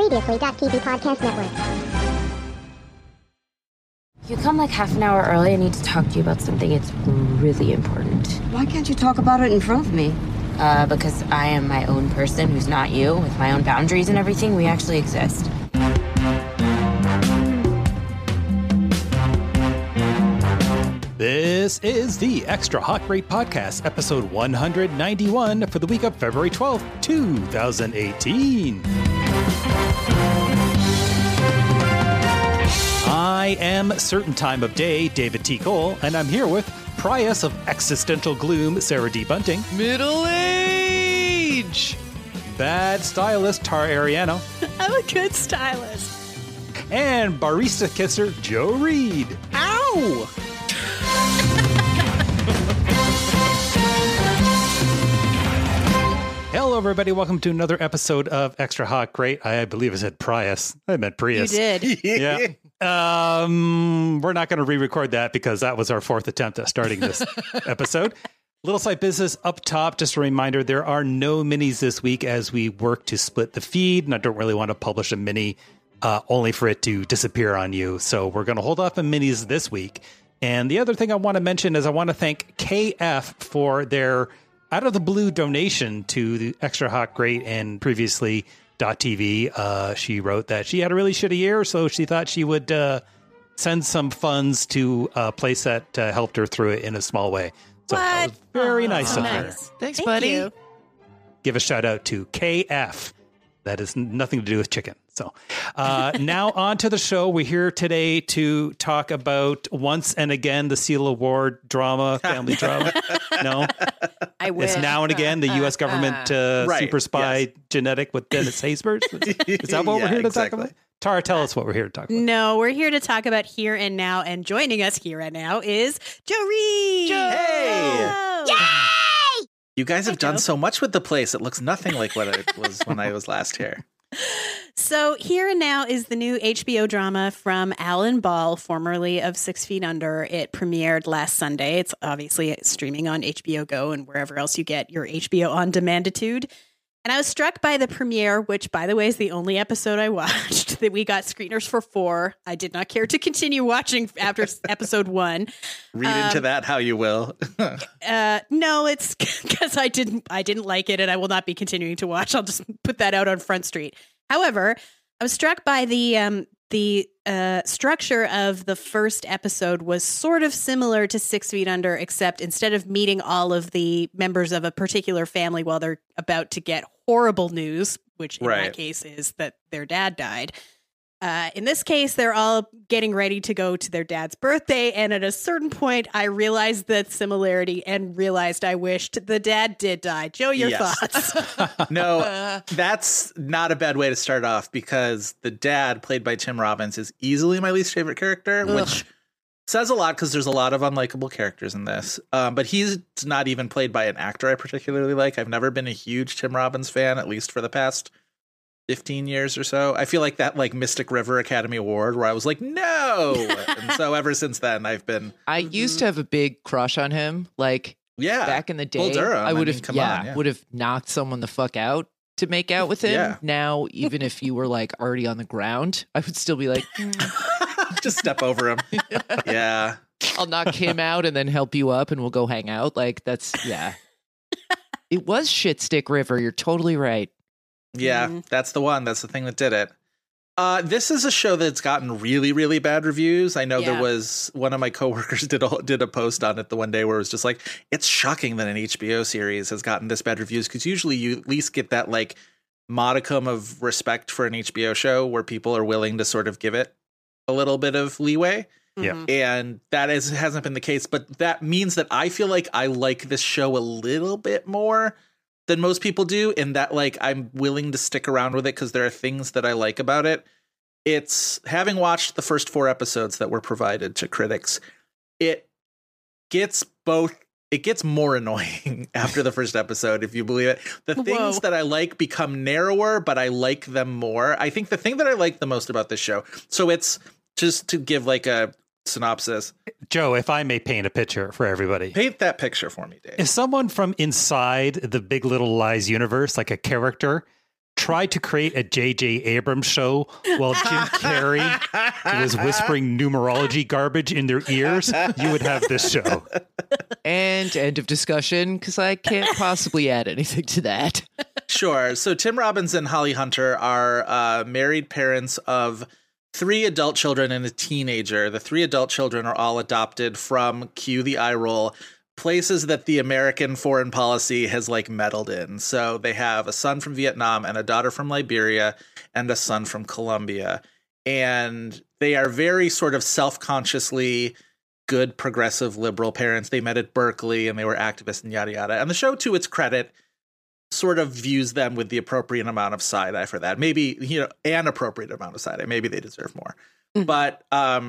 Previously.tv Podcast Network. You come like half an hour early. I need to talk to you about something. It's really important. Why can't you talk about it in front of me? Because I am my own person who's not you, with my own boundaries and everything. We actually exist. This is the Extra Hot Great Podcast, episode 191 for the week of February 12th, 2018. I am Certain Time of Day, David T. Cole, and I'm here with Prius of Existential Gloom, Sarah D. Bunting. Middle age! Bad Stylist, Tara Ariano. I'm a good stylist. And Barista Kisser, Joe Reed. Ow! Hello, everybody. Welcome to another episode of Extra Hot Great. I believe I said Prius. I meant Prius. You did. Yeah. We're not going to re-record that because that was our fourth attempt at starting this episode. Little Side Business up top. Just a reminder, there are no minis this week as we work to split the feed, and I don't really want to publish a mini only for it to disappear on you. So we're going to hold off on minis this week. And the other thing I want to mention is I want to thank KF for their out of the blue donation to the Extra Hot Great and previously .tv. She wrote that she had a really shitty year, so she thought she would send some funds to a place that helped her through it in a small way. So that was very nice of her. Thanks, buddy. You. Give a shout out to KF. That has nothing to do with chicken. So now on to the show. We're here today to talk about Once and Again, the Seal Award drama, family drama. No, I wish. it's Now and Again, the U.S. government Right, super spy yes. genetic with Dennis Haysbert. Is that what we're here to talk about? Tara, tell us what we're here to talk about. No, we're here to talk about Here and Now, and joining us here and now is Joe Reed. Hey! Yay! You guys have done Joe. so much with the place. It looks nothing like what it was when I was last here. So Here and Now is the new HBO drama from Alan Ball, formerly of 6 Feet Under. It premiered last Sunday. It's obviously streaming on HBO Go and wherever else you get your HBO on demanditude. And I was struck by the premiere, which, by the way, is the only episode I watched, that we got screeners for 4. I did not care to continue watching after episode 1. Read into that how you will. No, it's because I didn't like it, and I will not be continuing to watch. I'll just put that out on Front Street. However, I was struck by the structure of the first episode was sort of similar to 6 Feet Under, except instead of meeting all of the members of a particular family while they're about to get horrible news, which in my case is that their dad died. In this case, they're all getting ready to go to their dad's birthday. And at a certain point, I realized that similarity and realized I wished the dad did die. Joe, your thoughts? No, that's not a bad way to start off because the dad, played by Tim Robbins, is easily my least favorite character, which says a lot because there's a lot of unlikable characters in this. But he's not even played by an actor I particularly like. I've never been a huge Tim Robbins fan, at least for the past 15 years or so. I feel like that Mystic River Academy Award where I was like, no. And so ever since then, I've been. I used to have a big crush on him. Back in the day, Bull Durham, I would I mean, have have knocked someone the fuck out to make out with him. Yeah. Now, even if you were already on the ground, I would still be like, just step over him. Yeah. I'll knock him out and then help you up and we'll go hang out. That's. It was Shitstick River. You're totally right. Yeah, that's the one. That's the thing that did it. This is a show that's gotten really, really bad reviews. I know there was one of my coworkers did a post on it the one day where it was just like, it's shocking that an HBO series has gotten this bad reviews because usually you at least get that modicum of respect for an HBO show where people are willing to sort of give it a little bit of leeway. Yeah. And that hasn't been the case. But that means that I feel like I like this show a little bit more than most people do, in that I'm willing to stick around with it because there are things that I like about it. It's having watched the first 4 episodes that were provided to critics, it gets more annoying after the first episode, if you believe it. The things that I like become narrower, but I like them more. I think the thing that I like the most about this show, so it's just to give a synopsis. Joe, if I may paint a picture for everybody. Paint that picture for me, Dave. If someone from inside the Big Little Lies universe, like a character, tried to create a J.J. Abrams show while Jim Carrey was whispering numerology garbage in their ears, you would have this show. And end of discussion, because I can't possibly add anything to that. Sure. So Tim Robbins and Holly Hunter are married parents of 3 adult children and a teenager. The 3 adult children are all adopted from, cue the eye roll, places that the American foreign policy has like meddled in. So they have a son from Vietnam and a daughter from Liberia and a son from Colombia. And they are very sort of self-consciously good, progressive, liberal parents. They met at Berkeley and they were activists and yada, yada. And the show, to its credit, sort of views them with the appropriate amount of side-eye for that. Maybe, an appropriate amount of side-eye. Maybe they deserve more. Mm-hmm. But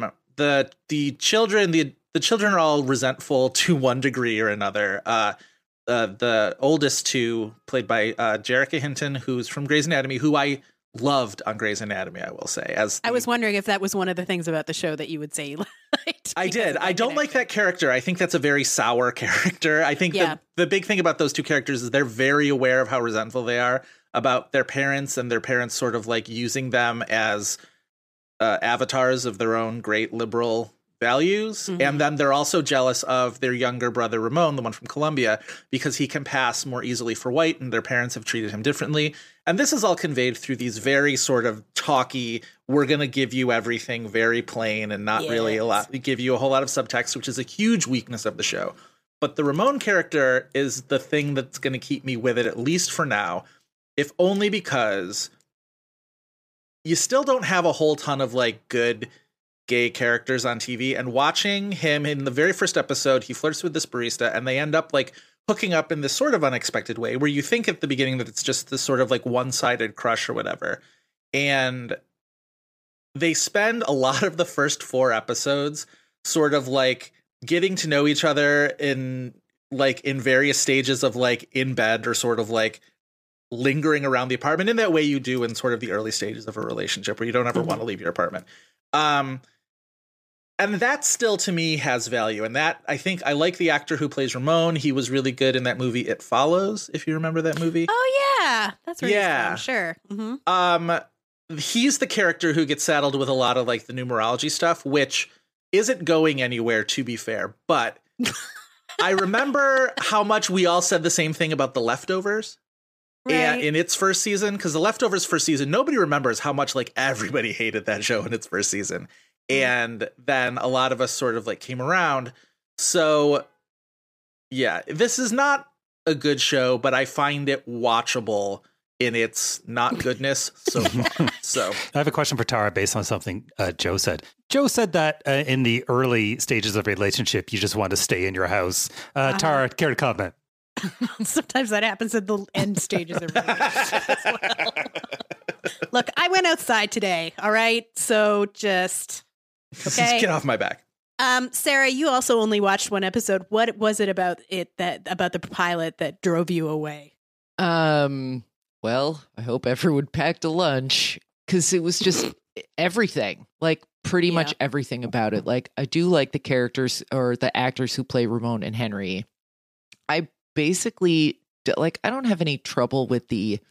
the children are all resentful to one degree or another. The oldest 2, played by Jerrica Hinton, who's from Grey's Anatomy, who I loved on Grey's Anatomy, I will say. I was wondering if that was one of the things about the show that you would say you liked. I did. I don't like that character. I think that's a very sour character. I think the big thing about those 2 characters is they're very aware of how resentful they are about their parents, and their parents sort of like using them as avatars of their own great liberal values. Mm-hmm. And then they're also jealous of their younger brother, Ramon, the one from Colombia, because he can pass more easily for white and their parents have treated him differently. And this is all conveyed through these very sort of talky, we're going to give you everything very plain and not really give you a whole lot of subtext, which is a huge weakness of the show. But the Ramon character is the thing that's going to keep me with it, at least for now, if only because you still don't have a whole ton of like good gay characters on TV, and watching him in the very first episode, he flirts with this barista and they end up like hooking up in this sort of unexpected way where you think at the beginning that it's just this sort of like one-sided crush or whatever. And they spend a lot of the first 4 episodes sort of like getting to know each other in various stages of like in bed or sort of like lingering around the apartment in that way you do in sort of the early stages of a relationship where you don't ever want to leave your apartment. And that still, to me, has value. And that, I think, I like the actor who plays Ramon. He was really good in that movie, It Follows, if you remember that movie. Oh, yeah. That's where he's from, sure. Mm-hmm. He's the character who gets saddled with a lot of, like, the numerology stuff, which isn't going anywhere, to be fair. But I remember how much we all said the same thing about The Leftovers. Right. And in its first season, because The Leftovers first season, nobody remembers how much, like, everybody hated that show in its first season. And then a lot of us sort of like came around. So, yeah, this is not a good show, but I find it watchable in its not goodness so far. So I have a question for Tara based on something Joe said. Joe said that in the early stages of a relationship, you just want to stay in your house. Tara, care to comment? Sometimes that happens at the end stages of relationships as well. Look, I went outside today, all right? So just... Okay. Get off my back. Sarah, you also only watched 1 episode. What was it about the pilot that drove you away? Well, I hope everyone packed a lunch because it was just everything, like pretty much everything about it. Like I do like the characters or the actors who play Ramon and Henry. I basically like I don't have any trouble with the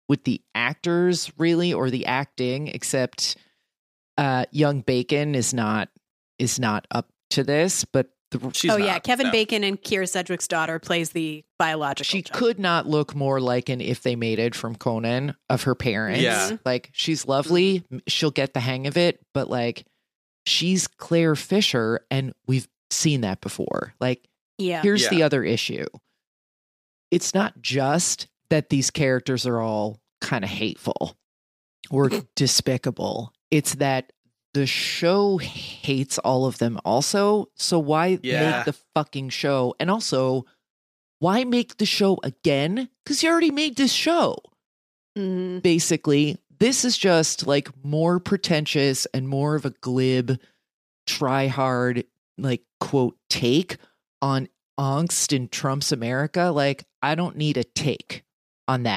actors really or the acting, except young Bacon is not up to this, but Kevin Bacon and Keira Sedgwick's daughter plays the biological she child. Could not look more like an If They Mated from Conan of her parents. Yeah. Like she's lovely, she'll get the hang of it, but like she's Claire Fisher and we've seen that before. Like here's the other issue. It's not just that these characters are all kind of hateful or despicable. It's that the show hates all of them also. So why make the fucking show? And also, why make the show again? Because you already made this show. Mm-hmm. Basically, this is just like more pretentious and more of a glib, try hard, like, quote, take on angst in Trump's America. Like, I don't need a take on that.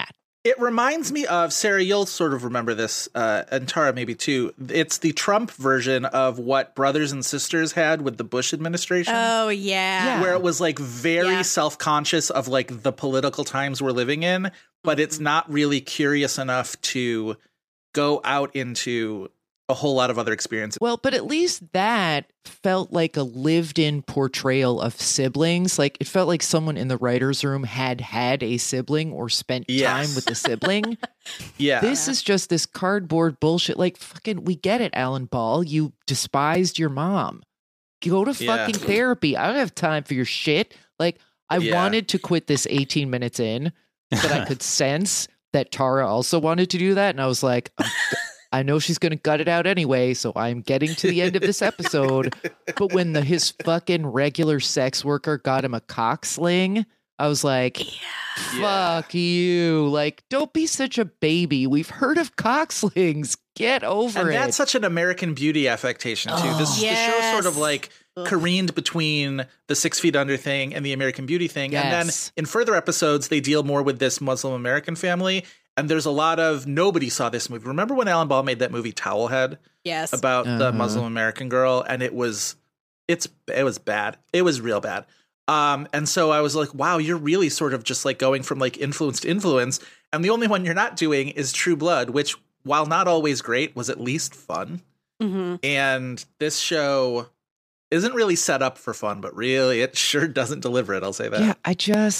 It reminds me of, Sarah, you'll sort of remember this, and Tara maybe too. It's the Trump version of what Brothers and Sisters had with the Bush administration. Oh, yeah. Where it was like very self-conscious of like the political times we're living in, but it's not really curious enough to go out into a whole lot of other experiences. Well, but at least that felt like a lived-in portrayal of siblings. Like it felt like someone in the writer's room had a sibling or spent time with a sibling. This is just this cardboard bullshit. Like, fucking, we get it, Alan Ball. You despised your mom. Go to fucking therapy. I don't have time for your shit. Like, I wanted to quit this 18 minutes in, but I could sense that Tara also wanted to do that. And I was like, I know she's going to gut it out anyway, so I'm getting to the end of this episode. But when his fucking regular sex worker got him a cock sling, I was like, fuck you. Like, don't be such a baby. We've heard of cock slings. Get over it. And that's such an American Beauty affectation, too. The show sort of like careened between the 6 Feet Under thing and the American Beauty thing. And then in further episodes, they deal more with this Muslim American family. And there's a lot of, nobody saw this movie. Remember when Alan Ball made that movie Towelhead? Yes. About the Muslim American girl, and it was bad. It was real bad. And so I was like, wow, you're really sort of just like going from like influence to influence. And the only one you're not doing is True Blood, which, while not always great, was at least fun. Mm-hmm. And this show isn't really set up for fun, but really it sure doesn't deliver it. I'll say that. Yeah, I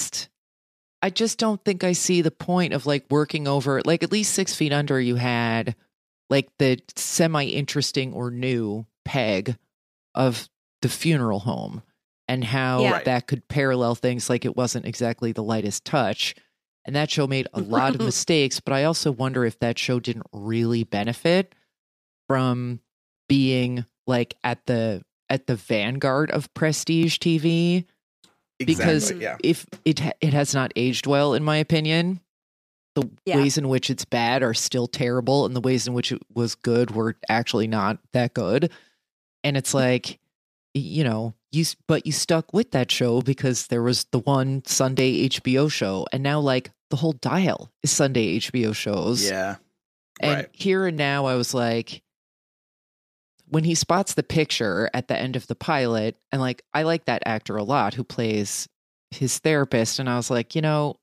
just don't think I see the point of like working over, like at least 6 Feet Under, you had like the semi-interesting or new Peg of the funeral home and how that could parallel things. Like it wasn't exactly the lightest touch. And that show made a lot of mistakes, but I also wonder if that show didn't really benefit from being like at the vanguard of prestige TV. Because if it has not aged well, in my opinion, the ways in which it's bad are still terrible, and the ways in which it was good were actually not that good. And it's like, you know, you stuck with that show because there was the one Sunday HBO show, and now like the whole dial is Sunday HBO shows. Yeah, and Here and Now, I was like, when he spots the picture at the end of the pilot, and like, I like that actor a lot who plays his therapist. And I was like, you know,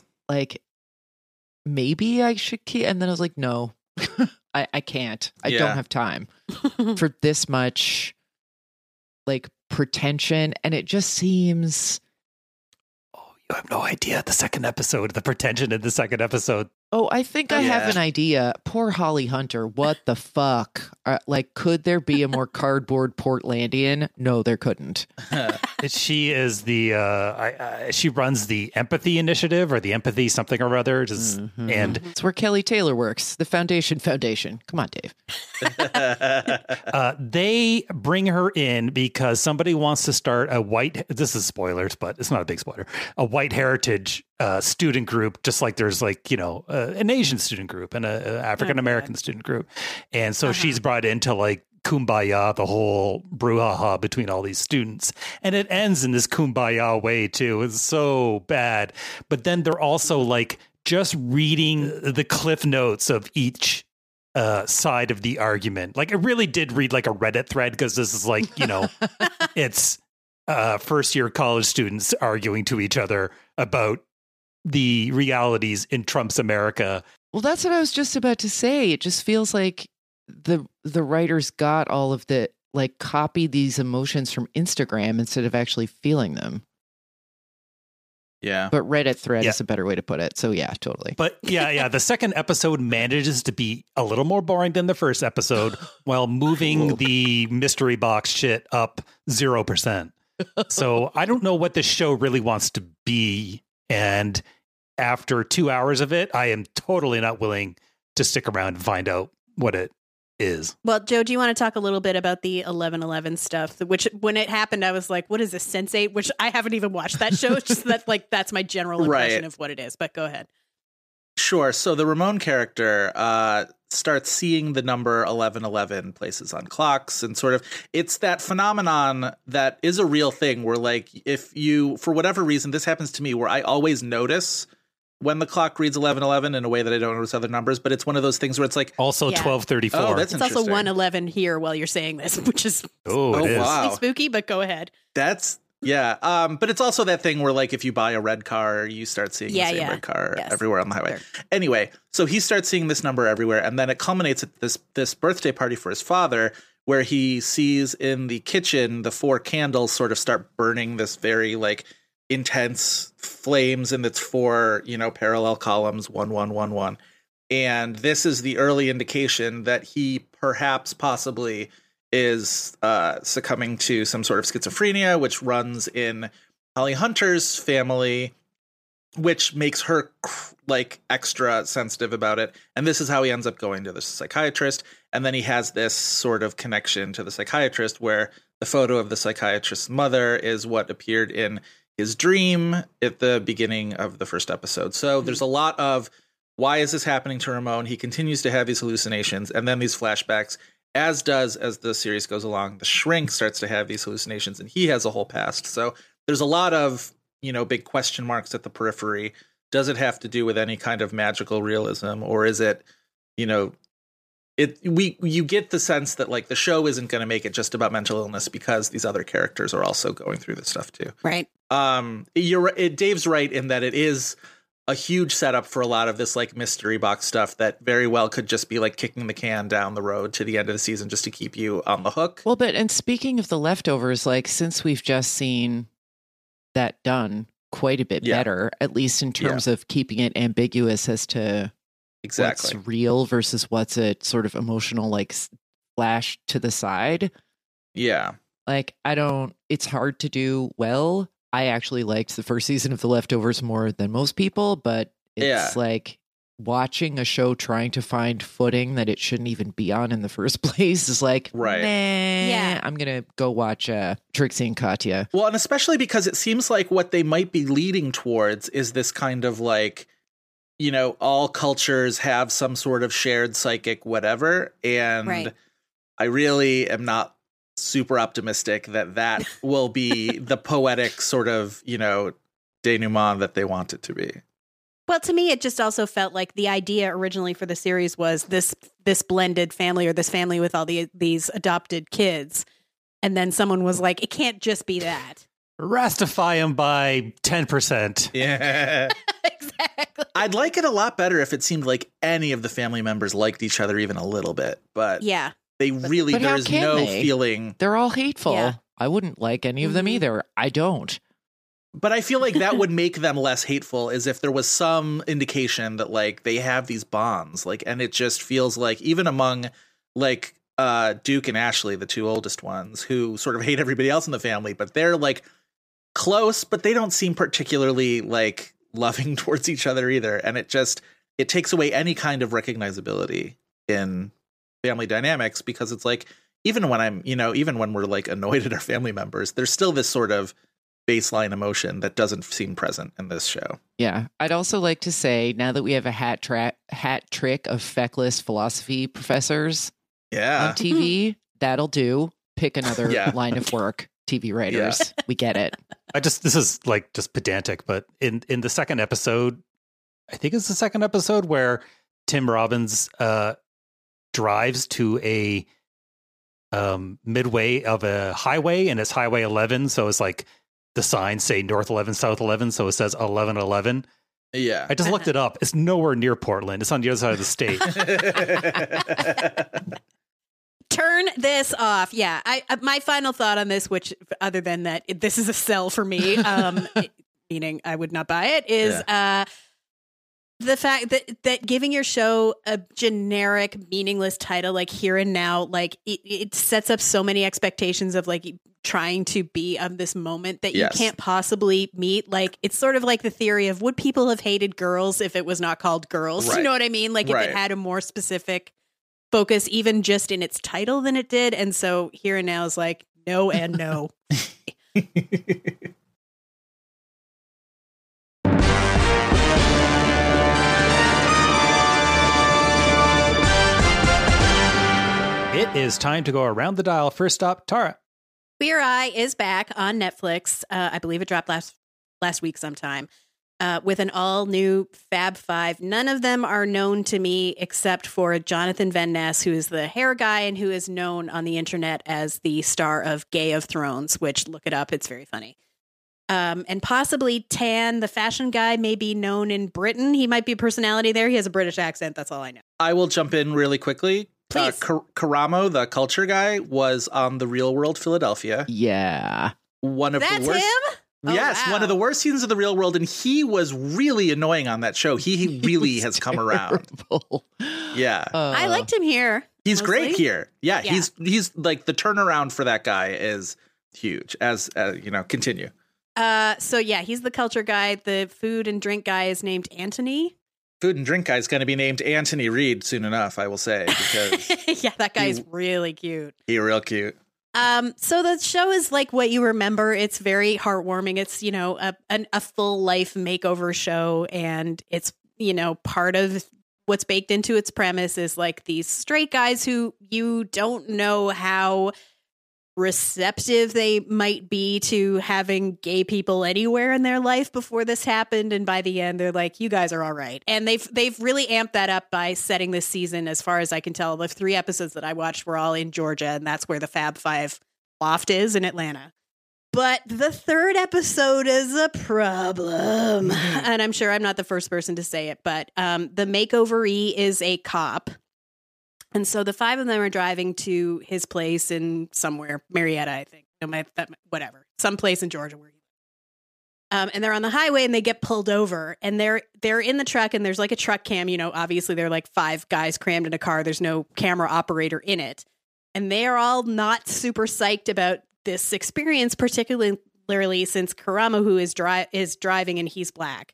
maybe I should keep. And then I was like, no, I can't. I don't have time for this much like pretension. And it just seems. Oh, you have no idea. The pretension in the second episode. Oh, I think I have an idea. Poor Holly Hunter. What the fuck? Like, could there be a more cardboard Portlandian? No, there couldn't. She is she runs the Empathy Initiative or the Empathy something or other. And it's where Kelly Taylor works. The Foundation. Come on, Dave. They bring her in because somebody wants to start this is spoilers, but it's not a big spoiler, a white heritage student group, just like there's like, you know, an Asian student group and an African-American student group. And so she's brought in to like kumbaya the whole brouhaha between all these students. And it ends in this kumbaya way too. It's so bad. But then they're also like just reading the cliff notes of each side of the argument. Like, I really did read like a Reddit thread, because this is like, you know, it's first year college students arguing to each other about the realities in Trump's America. Well, that's what I was just about to say. It just feels like the writers got all of the, like, copied these emotions from Instagram instead of actually feeling them. Yeah. But Reddit thread is a better way to put it. So yeah, totally. But the second episode manages to be a little more boring than the first episode while moving the mystery box shit up 0%. So I don't know what this show really wants to be. And after 2 hours of it, I am totally not willing to stick around and find out what it is. Well, Joe, do you want to talk a little bit about the 11/11 stuff? Which, when it happened, I was like, "What is this, Sense8?" Which I haven't even watched that show. It's just that, like, that's my general impression of what it is. But go ahead. Sure. So the Ramon character starts seeing the number 11/11 places on clocks, and sort of, it's that phenomenon that is a real thing where, like, if you, for whatever reason, this happens to me, where I always notice when the clock reads 11:11 in a way that I don't notice other numbers, but it's one of those things where it's like also 12:34. Oh, that's it's also 1:11 here while you're saying this, which is wow. spooky, but go ahead. That's but it's also that thing where like if you buy a red car, you start seeing the same red car everywhere on the highway. Sure. Anyway, so he starts seeing this number everywhere, and then it culminates at this birthday party for his father, where he sees in the kitchen the 4 candles sort of start burning this very like intense flames in its 4, parallel columns, 1 1 1 1. And this is the early indication that he possibly is succumbing to some sort of schizophrenia, which runs in Holly Hunter's family, which makes her like extra sensitive about it. And this is how he ends up going to the psychiatrist. And then he has this sort of connection to the psychiatrist where the photo of the psychiatrist's mother is what appeared in his dream at the beginning of the first episode. So there's a lot of why is this happening to Ramon? He continues to have these hallucinations and then these flashbacks, as the series goes along. The shrink starts to have these hallucinations and he has a whole past. So there's a lot of, big question marks at the periphery. Does it have to do with any kind of magical realism, or is it, you get the sense that like the show isn't going to make it just about mental illness because these other characters are also going through this stuff too. Right. Dave's right in that it is a huge setup for a lot of this like mystery box stuff that very well could just be like kicking the can down the road to the end of the season just to keep you on the hook. Well, and speaking of the leftovers, like since we've just seen that done quite a bit better, at least in terms of keeping it ambiguous as to what's real versus what's a sort of emotional like flash to the side. Yeah. Like it's hard to do well. I actually liked the first season of The Leftovers more than most people, but it's like watching a show trying to find footing that it shouldn't even be on in the first place is like, I'm going to go watch Trixie and Katya. Well, and especially because it seems like what they might be leading towards is this kind of like, all cultures have some sort of shared psychic whatever. And I really am not super optimistic that will be the poetic sort of, denouement that they want it to be. Well, to me, it just also felt like the idea originally for the series was this blended family, or this family with all these adopted kids. And then someone was like, it can't just be that. Rastify them by 10%. Yeah. Exactly. I'd like it a lot better if it seemed like any of the family members liked each other even a little bit. But there is no feeling. They're all hateful. Yeah. I wouldn't like any of them either. I don't. But I feel like that would make them less hateful, as if there was some indication that like they have these bonds, like, and it just feels like even among like Duke and Ashley, the 2 oldest ones, who sort of hate everybody else in the family, but they're like close, but they don't seem particularly like loving towards each other either. And it takes away any kind of recognizability in family dynamics, because it's like, even when we're like annoyed at our family members, there's still this sort of baseline emotion that doesn't seem present in this show. Yeah. I'd also like to say, now that we have a hat trick of feckless philosophy professors on TV, that'll do. Pick another line of work, TV writers. Yeah. We get it. This is like just pedantic, but in the second episode, I think it's the second episode where Tim Robbins drives to a midway of a highway, and it's Highway 11. So it's like the signs say North 11, South 11. So it says 1111. Yeah. I just looked it up. It's nowhere near Portland. It's on the other side of the state. Turn this off. Yeah. My final thought on this, which other than that, this is a sell for me, meaning I would not buy it, is the fact that giving your show a generic, meaningless title like Here and Now, like it sets up so many expectations of like trying to be of this moment that you can't possibly meet. Like, it's sort of like the theory of, would people have hated Girls if it was not called Girls? Right. You know what I mean? Like if it had a more specific focus, even just in its title, than it did. And so Here and Now is like, no and no. It is time to go around the dial. First stop, Tara. Queer Eye is back on Netflix. I believe it dropped last week sometime. with an all-new Fab Five. None of them are known to me except for Jonathan Van Ness, who is the hair guy and who is known on the internet as the star of Game of Thrones, which, look it up, it's very funny. And possibly Tan, the fashion guy, may be known in Britain. He might be a personality there. He has a British accent. That's all I know. I will jump in really quickly. Please. Karamo, the culture guy, was on The Real World Philadelphia. Yeah. That's him? Yes, wow. One of the worst seasons of The Real World, and he was really annoying on that show. He really has come around. Yeah, I liked him here. He's mostly. great here. Yeah, he's like the turnaround for that guy is huge. As continue. So yeah, he's the culture guy. The food and drink guy is named Anthony. Food and drink guy is going to be named Anthony Reed soon enough, I will say, because yeah, that guy's really cute. He's real cute. So the show is like what you remember. It's very heartwarming. It's, a full life makeover show. And it's, part of what's baked into its premise is like these straight guys who you don't know how receptive they might be to having gay people anywhere in their life before this happened. And by the end, they're like, you guys are all right. And they've really amped that up by setting this season, as far as I can tell. The 3 episodes that I watched were all in Georgia, and that's where the Fab Five loft is, in Atlanta. But the 3rd episode is a problem. And I'm sure I'm not the first person to say it, but the makeover-y is a cop. And so the 5 of them are driving to his place in somewhere, Marietta, I think. Whatever. Some place in Georgia where he lives. And they're on the highway and they get pulled over. And they're in the truck and there's like a truck cam. Obviously they're like 5 guys crammed in a car. There's no camera operator in it. And they are all not super psyched about this experience, particularly since Karamo, who is driving, and he's black.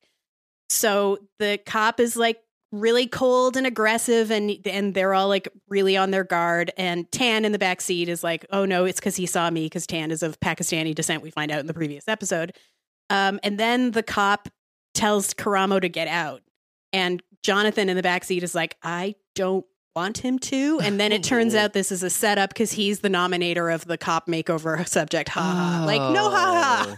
So the cop is like really cold and aggressive, and they're all like really on their guard. And Tan in the back seat is like, oh no, it's because he saw me, because Tan is of Pakistani descent, we find out in the previous episode. And then the cop tells Karamo to get out, and Jonathan in the back seat is like, I don't want him to. And then it turns out this is a setup because he's the nominator of the cop makeover subject. Ha ha. Like, no, ha ha.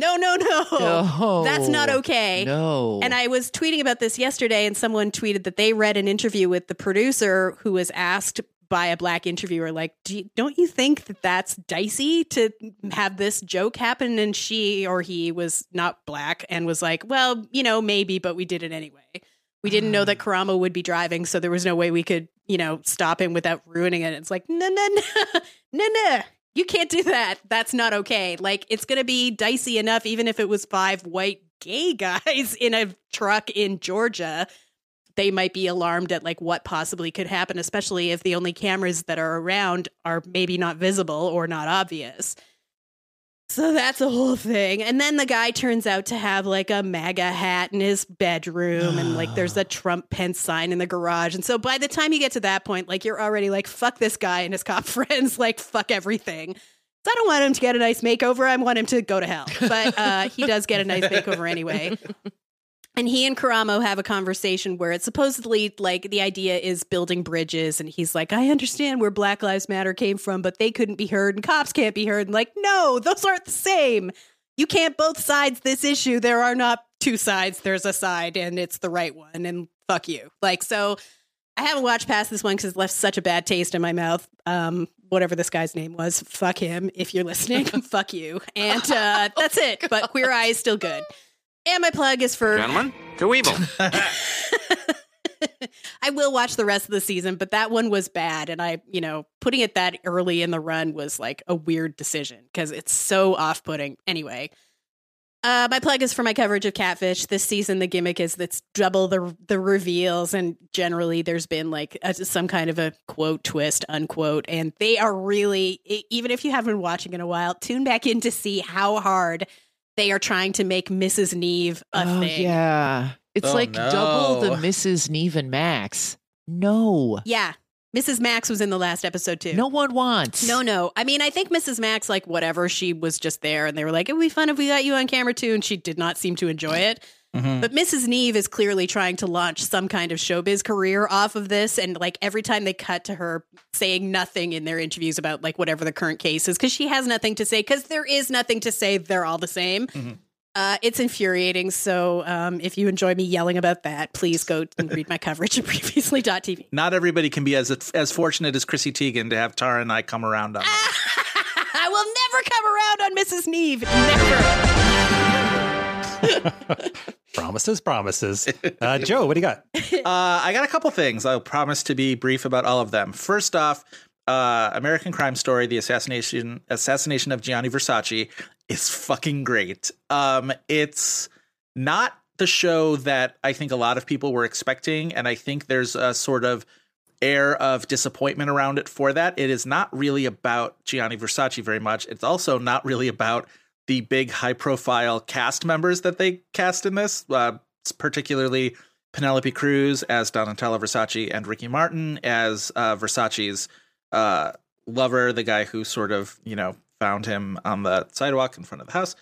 No. That's not okay. No. And I was tweeting about this yesterday, and someone tweeted that they read an interview with the producer who was asked by a black interviewer, like, don't you think that that's dicey to have this joke happen? And she or he was not black and was like, well, maybe, but we did it anyway. We didn't know that Karamo would be driving, so there was no way we could, stop him without ruining it. It's like, no. You can't do that. That's not okay. Like, it's going to be dicey enough, even if it was 5 white gay guys in a truck in Georgia. They might be alarmed at like what possibly could happen, especially if the only cameras that are around are maybe not visible or not obvious. So that's a whole thing. And then the guy turns out to have like a MAGA hat in his bedroom, and like there's a Trump Pence sign in the garage. And so by the time you get to that point, like you're already like, fuck this guy and his cop friends, like fuck everything. So I don't want him to get a nice makeover. I want him to go to hell. But he does get a nice makeover anyway. And he and Karamo have a conversation where it's supposedly like the idea is building bridges. And he's like, I understand where Black Lives Matter came from, but they couldn't be heard and cops can't be heard. And like, no, those aren't the same. You can't both sides this issue. There are not 2 sides. There's a side and it's the right one. And fuck you. Like, so I haven't watched past this one because it left such a bad taste in my mouth. Whatever this guy's name was, fuck him. If you're listening, fuck you. And that's it. But Queer Eye is still good. And my plug is for... Gentlemen, to evil. I will watch the rest of the season, but that one was bad. And putting it that early in the run was like a weird decision because it's so off-putting. Anyway, my plug is for my coverage of Catfish. This season, the gimmick is that's double the reveals. And generally, there's been like some kind of a quote, twist, unquote. And they are really, even if you haven't been watching in a while, tune back in to see how hard they are trying to make Mrs. Neve a thing. Yeah. It's double the Mrs. Neve and Max. No. Yeah. Mrs. Max was in the last episode too. No one wants. No. I mean, I think Mrs. Max, like whatever, she was just there and they were like, it would be fun if we got you on camera too. And she did not seem to enjoy it. Mm-hmm. But Mrs. Neve is clearly trying to launch some kind of showbiz career off of this. And like every time they cut to her saying nothing in their interviews about like whatever the current case is, because she has nothing to say, because there is nothing to say. They're all the same. Mm-hmm. It's infuriating. So if you enjoy me yelling about that, please go and read my coverage at previously.tv. Not everybody can be as fortunate as Chrissy Teigen to have Tara and I come around on that. I will never come around on Mrs. Neve. Never. Promises. Joe, what do you got? I got a couple things. I'll promise to be brief about all of them. First off, American Crime Story, the assassination of Gianni Versace is fucking great. It's not the show that I think a lot of people were expecting, and I think there's a sort of air of disappointment around it for that. It is not really about Gianni Versace very much. It's also not really about the big high-profile cast members that they cast in this, particularly Penelope Cruz as Donatella Versace and Ricky Martin as Versace's lover, the guy who sort of, found him on the sidewalk in front of the house.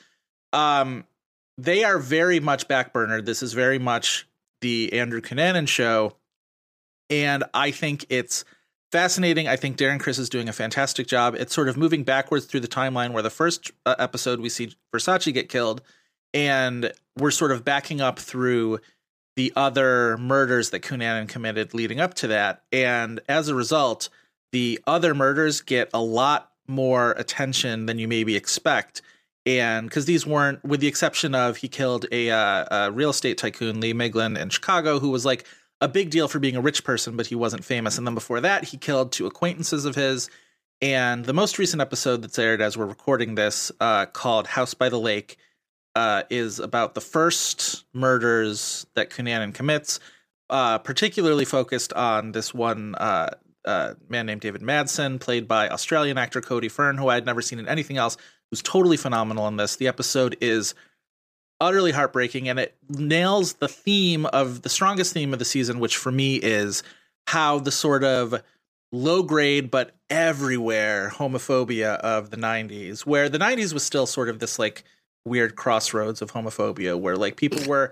They are very much backburnered. This is very much the Andrew Cunanan show. And I think it's fascinating. I think Darren Criss is doing a fantastic job. It's sort of moving backwards through the timeline where the first episode we see Versace get killed. And we're sort of backing up through the other murders that Cunanan committed leading up to that. And as a result, the other murders get a lot more attention than you maybe expect. And because these weren't, with the exception of he killed a real estate tycoon, Lee Miglin, in Chicago, who was like a big deal for being a rich person, but he wasn't famous. And then before that, he killed 2 acquaintances of his. And the most recent episode that's aired as we're recording this, called House by the Lake, is about the first murders that Cunanan commits, particularly focused on this one man named David Madsen, played by Australian actor Cody Fern, who I had never seen in anything else, who's totally phenomenal in this. The episode is utterly heartbreaking, and it nails the strongest theme of the season, which for me is how the sort of low grade but everywhere homophobia of the 90s, where the 90s was still sort of this like weird crossroads of homophobia, where like people were,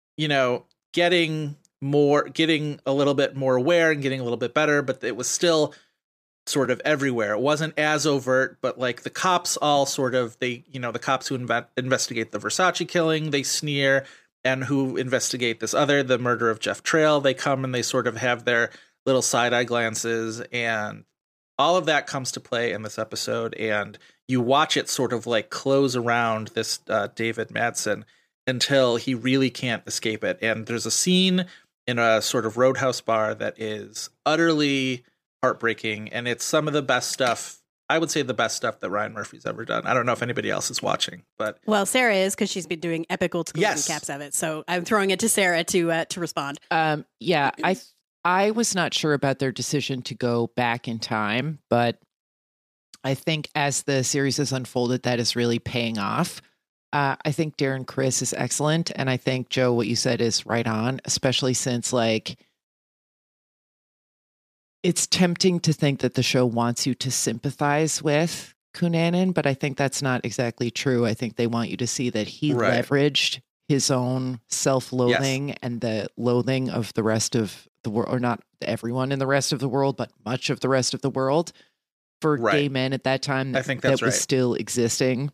getting a little bit more aware and getting a little bit better, but it was still sort of everywhere. It wasn't as overt, but like the cops all sort of, the cops who investigate the Versace killing, they sneer, and who investigate the murder of Jeff Trail, they come and they sort of have their little side-eye glances, and all of that comes to play in this episode. And you watch it sort of like close around this David Madsen until he really can't escape it. And there's a scene in a sort of roadhouse bar that is utterly heartbreaking, and it's some of the best stuff. I would say the best stuff that Ryan Murphy's ever done. I don't know if anybody else is watching, but Sarah is, because she's been doing epic old school recaps of it. So I'm throwing it to Sarah to respond. I was not sure about their decision to go back in time, but I think as the series has unfolded, that is really paying off. I think Darren Criss is excellent. And I think, Joe, what you said is right on, especially since like it's tempting to think that the show wants you to sympathize with Cunanan, but I think that's not exactly true. I think they want you to see that he leveraged his own self-loathing and the loathing of the rest of the world, or not everyone in the rest of the world, but much of the rest of the world for gay men at that time. I think that was still existing.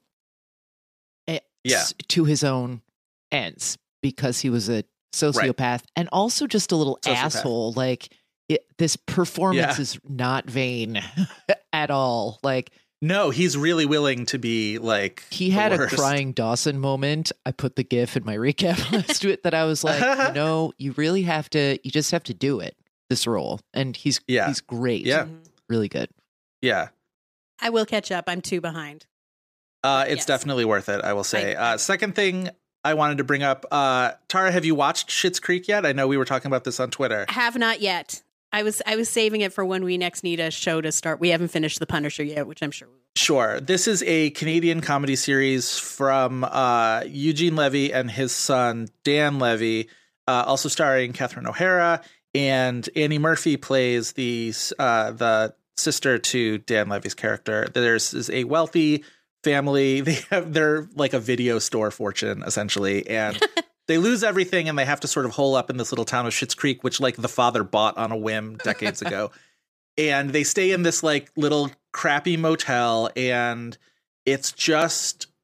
To his own ends, because he was a sociopath and also just a little asshole. Like this performance is not vain at all. Like, no, he's really willing to be like, he had a crying Dawson moment. I put the GIF in my recap last to it that I was like, you really have to, you just have to do it, this role. And he's great. Yeah. Really good. Yeah. I will catch up. I'm 2 behind. It's definitely worth it, I will say. Second thing I wanted to bring up, Tara, have you watched Schitt's Creek yet? I know we were talking about this on Twitter. Have not yet. I was saving it for when we next need a show to start. We haven't finished The Punisher yet, which I'm sure we will. Sure. This is a Canadian comedy series from Eugene Levy and his son, Dan Levy, also starring Catherine O'Hara, and Annie Murphy plays the sister to Dan Levy's character. There's a wealthy family. They're like a video store fortune, essentially, and they lose everything, and they have to sort of hole up in this little town of Schitt's Creek, which like the father bought on a whim decades ago. And they stay in this like little crappy motel, and it's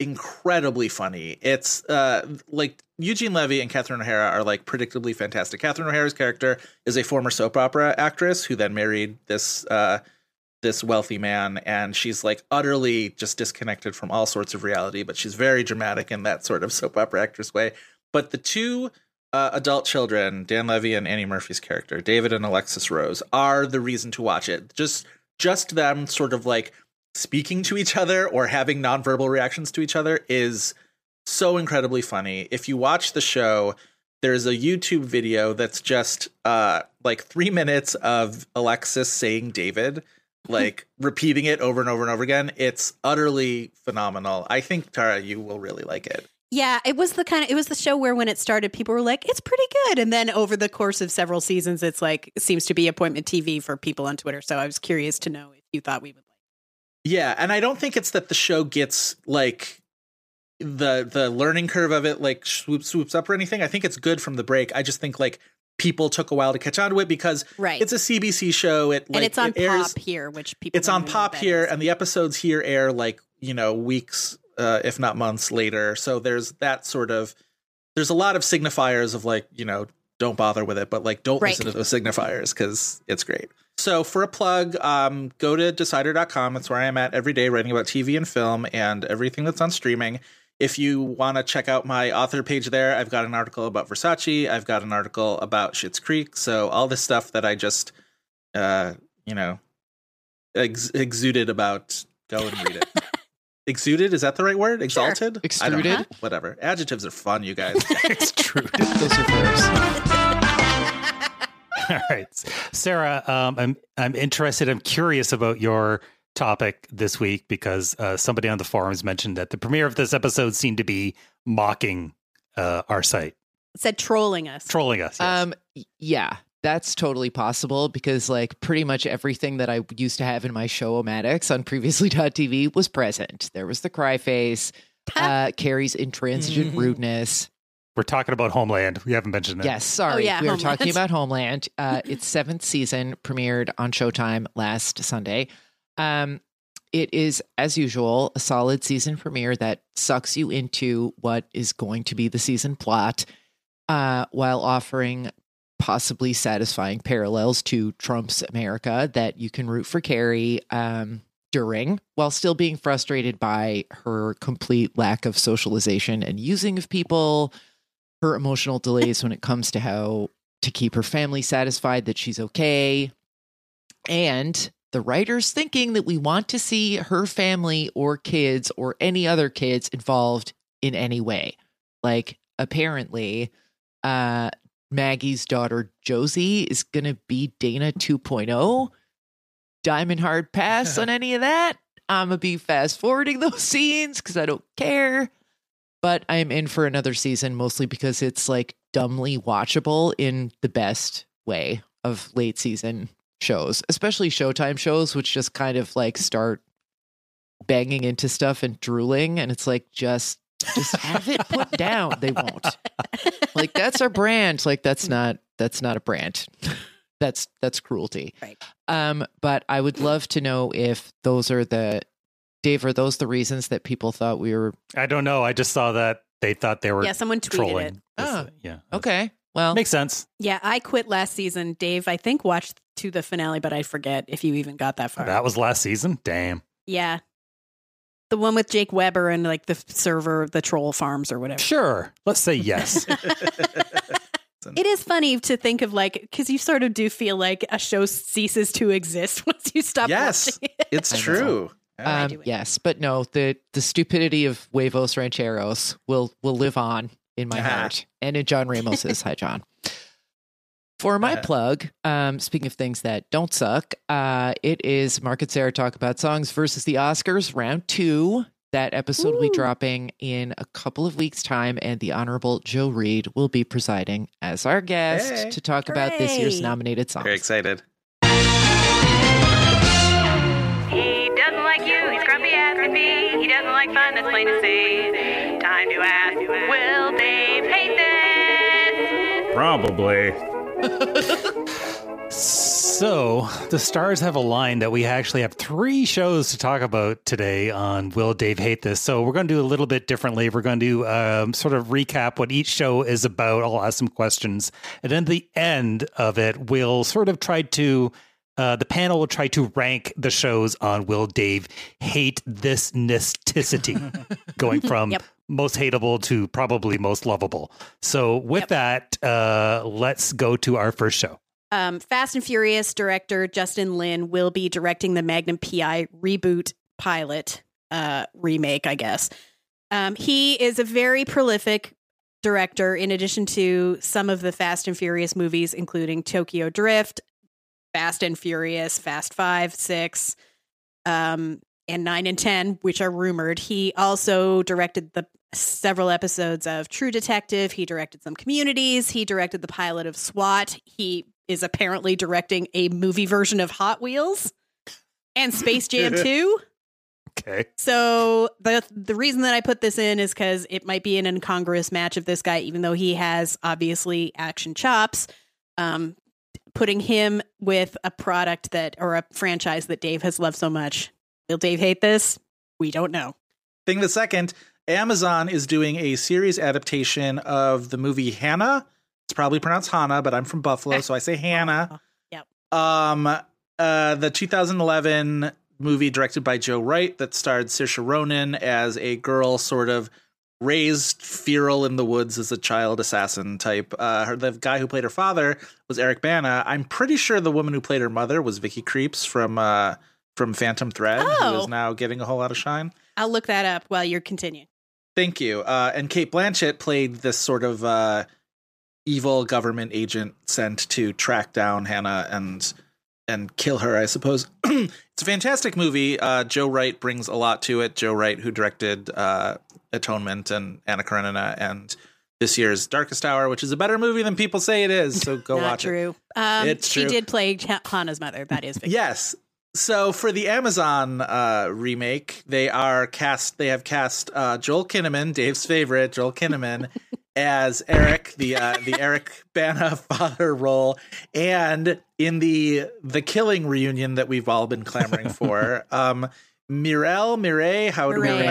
incredibly funny. It's like Eugene Levy and Catherine O'Hara are like predictably fantastic. Catherine O'Hara's character is a former soap opera actress who then married this wealthy man, and she's like utterly just disconnected from all sorts of reality, but she's very dramatic in that sort of soap opera actress way. But the two adult children, Dan Levy and Annie Murphy's character, David and Alexis Rose, are the reason to watch it. Just them sort of like speaking to each other or having nonverbal reactions to each other is so incredibly funny. If you watch the show, there's a YouTube video that's just like 3 minutes of Alexis saying David, like repeating it over and over and over again. It's utterly phenomenal. I think, Tara, you will really like it. Yeah, it was the show where when it started, people were like, it's pretty good. And then over the course of several seasons, it seems to be appointment TV for people on Twitter. So I was curious to know if you thought we would like it. Yeah, and I don't think it's that the show gets like the learning curve of it like swoops up or anything. I think it's good from the break. I just think like people took a while to catch on to it because it's a CBC show. And it's on Pop here, which people it's on Pop here, and the episodes here air like, you know, weeks, if not months later. So there's that sort of, there's a lot of signifiers of like, you know, don't bother with it, but like don't listen to those signifiers because it's great. So for a plug, go to Decider.com. It's where I am at every day writing about TV and film and everything that's on streaming. If you want to check out my author page there, I've got an article about Versace. I've got an article about Schitt's Creek. So all this stuff that I just, you know, exuded about, go and read it. Exuded, is that the right word? Exalted? Sure. Extruded? Whatever. Adjectives are fun, you guys. Extruded. Those are first. All right, Sarah, I'm interested. I'm curious about your topic this week because somebody on the forums mentioned that the premiere of this episode seemed to be mocking our site. It said trolling us. Trolling us. Yes. Yeah, that's totally possible because like pretty much everything that I used to have in my show-o-matics on Previously.tv was present. There was the cry face, Carrie's intransigent rudeness. We're talking about Homeland. We haven't mentioned it. Yes, sorry. We are Homeland. talking about Homeland. Its 7th season premiered on Showtime last Sunday. It is, as usual, a solid season premiere that sucks you into what is going to be the season plot while offering possibly satisfying parallels to Trump's America that you can root for Carrie during, while still being frustrated by her complete lack of socialization and using of people, her emotional delays when it comes to how to keep her family satisfied that she's okay, and the writers thinking that we want to see her family or kids or any other kids involved in any way. Like, apparently, Maggie's daughter, Josie, is going to be Dana 2.0. Diamond hard pass on any of that. I'm going to be fast forwarding those scenes because I don't care. But I'm in for another season, mostly because it's like dumbly watchable in the best way of late season shows, especially Showtime shows, which just kind of like start banging into stuff and drooling. And it's like, just have it put down. They won't. Like, that's our brand. Like, that's not a brand. That's cruelty. Right. But I would love to know if those are Dave, are those the reasons that people thought we were? I don't know. I just saw that they thought they were. Yeah, someone tweeted trolling. it. Oh, yeah. Okay. Well, Makes sense. Yeah, I quit last season. Dave, I think, watched to the finale, but I forget if you even got that far. That was last season? Damn. Yeah. The one with Jake Weber and like the server, the troll farms or whatever. Sure. Let's say yes. It is funny to think of like, because you sort of do feel like a show ceases to exist once you stop watching it. It's true. Yes, but no, the stupidity of Huevos Rancheros will live on in my heart and in John Ramos's. Hi, John. For my plug, speaking of things that don't suck, it is Mark and Sarah Talk About Songs versus the Oscars, round 2. That episode will be dropping in a couple of weeks' time, and the Honorable Joe Reed will be presiding as our guest to talk about this year's nominated songs. Very excited. He doesn't like you, he's grumpy as can be. He doesn't like fun, that's plain to see. Time to ask, will Dave hate this? Probably. So the stars have aligned that we actually have 3 shows to talk about today on Will Dave Hate This? So we're going to do a little bit differently. We're going to sort of recap what each show is about. I'll ask some questions. And then at the end of it, we'll sort of try to, the panel will try to rank the shows on Will Dave Hate This Nisticity, going from most hateable to probably most lovable. So with that, let's go to our first show. Fast and Furious director Justin Lin will be directing the Magnum PI reboot pilot remake, I guess. He is a very prolific director, in addition to some of the Fast and Furious movies, including Tokyo Drift, Fast and Furious, Fast 5, 6, and 9 and 10, which are rumored. He also directed the several episodes of True Detective. He directed some Communities. He directed the pilot of SWAT. He is apparently directing a movie version of Hot Wheels and Space Jam 2. Okay. So the reason that I put this in is because it might be an incongruous match of this guy, even though he has obviously action chops. Putting him with a product that, or a franchise that Dave has loved so much. Will Dave hate this? We don't know. Thing the second, Amazon is doing a series adaptation of the movie Hannah. It's probably pronounced Hannah, but I'm from Buffalo, so I say Hannah. Yep. The 2011 movie directed by Joe Wright that starred Saoirse Ronan as a girl sort of raised feral in the woods as a child assassin type. The guy who played her father was Eric Bana. I'm pretty sure the woman who played her mother was Vicky Krieps from Phantom Thread, who is now getting a whole lot of shine. I'll look that up while you're continuing. Thank you. And Cate Blanchett played this sort of evil government agent sent to track down Hannah and kill her, I suppose. It's a fantastic movie. Joe Wright brings a lot to it. Joe Wright, who directed Atonement and Anna Karenina and this year's Darkest Hour, which is a better movie than people say it is. So go watch it. It's true. She did play Hannah's mother. That is Vicky. Yes. So for the Amazon remake, they have cast Joel Kinnaman, Dave's favorite, Joel Kinnaman, as Eric, the Eric Bana father role, and in the Killing reunion that we've all been clamoring for, Mireille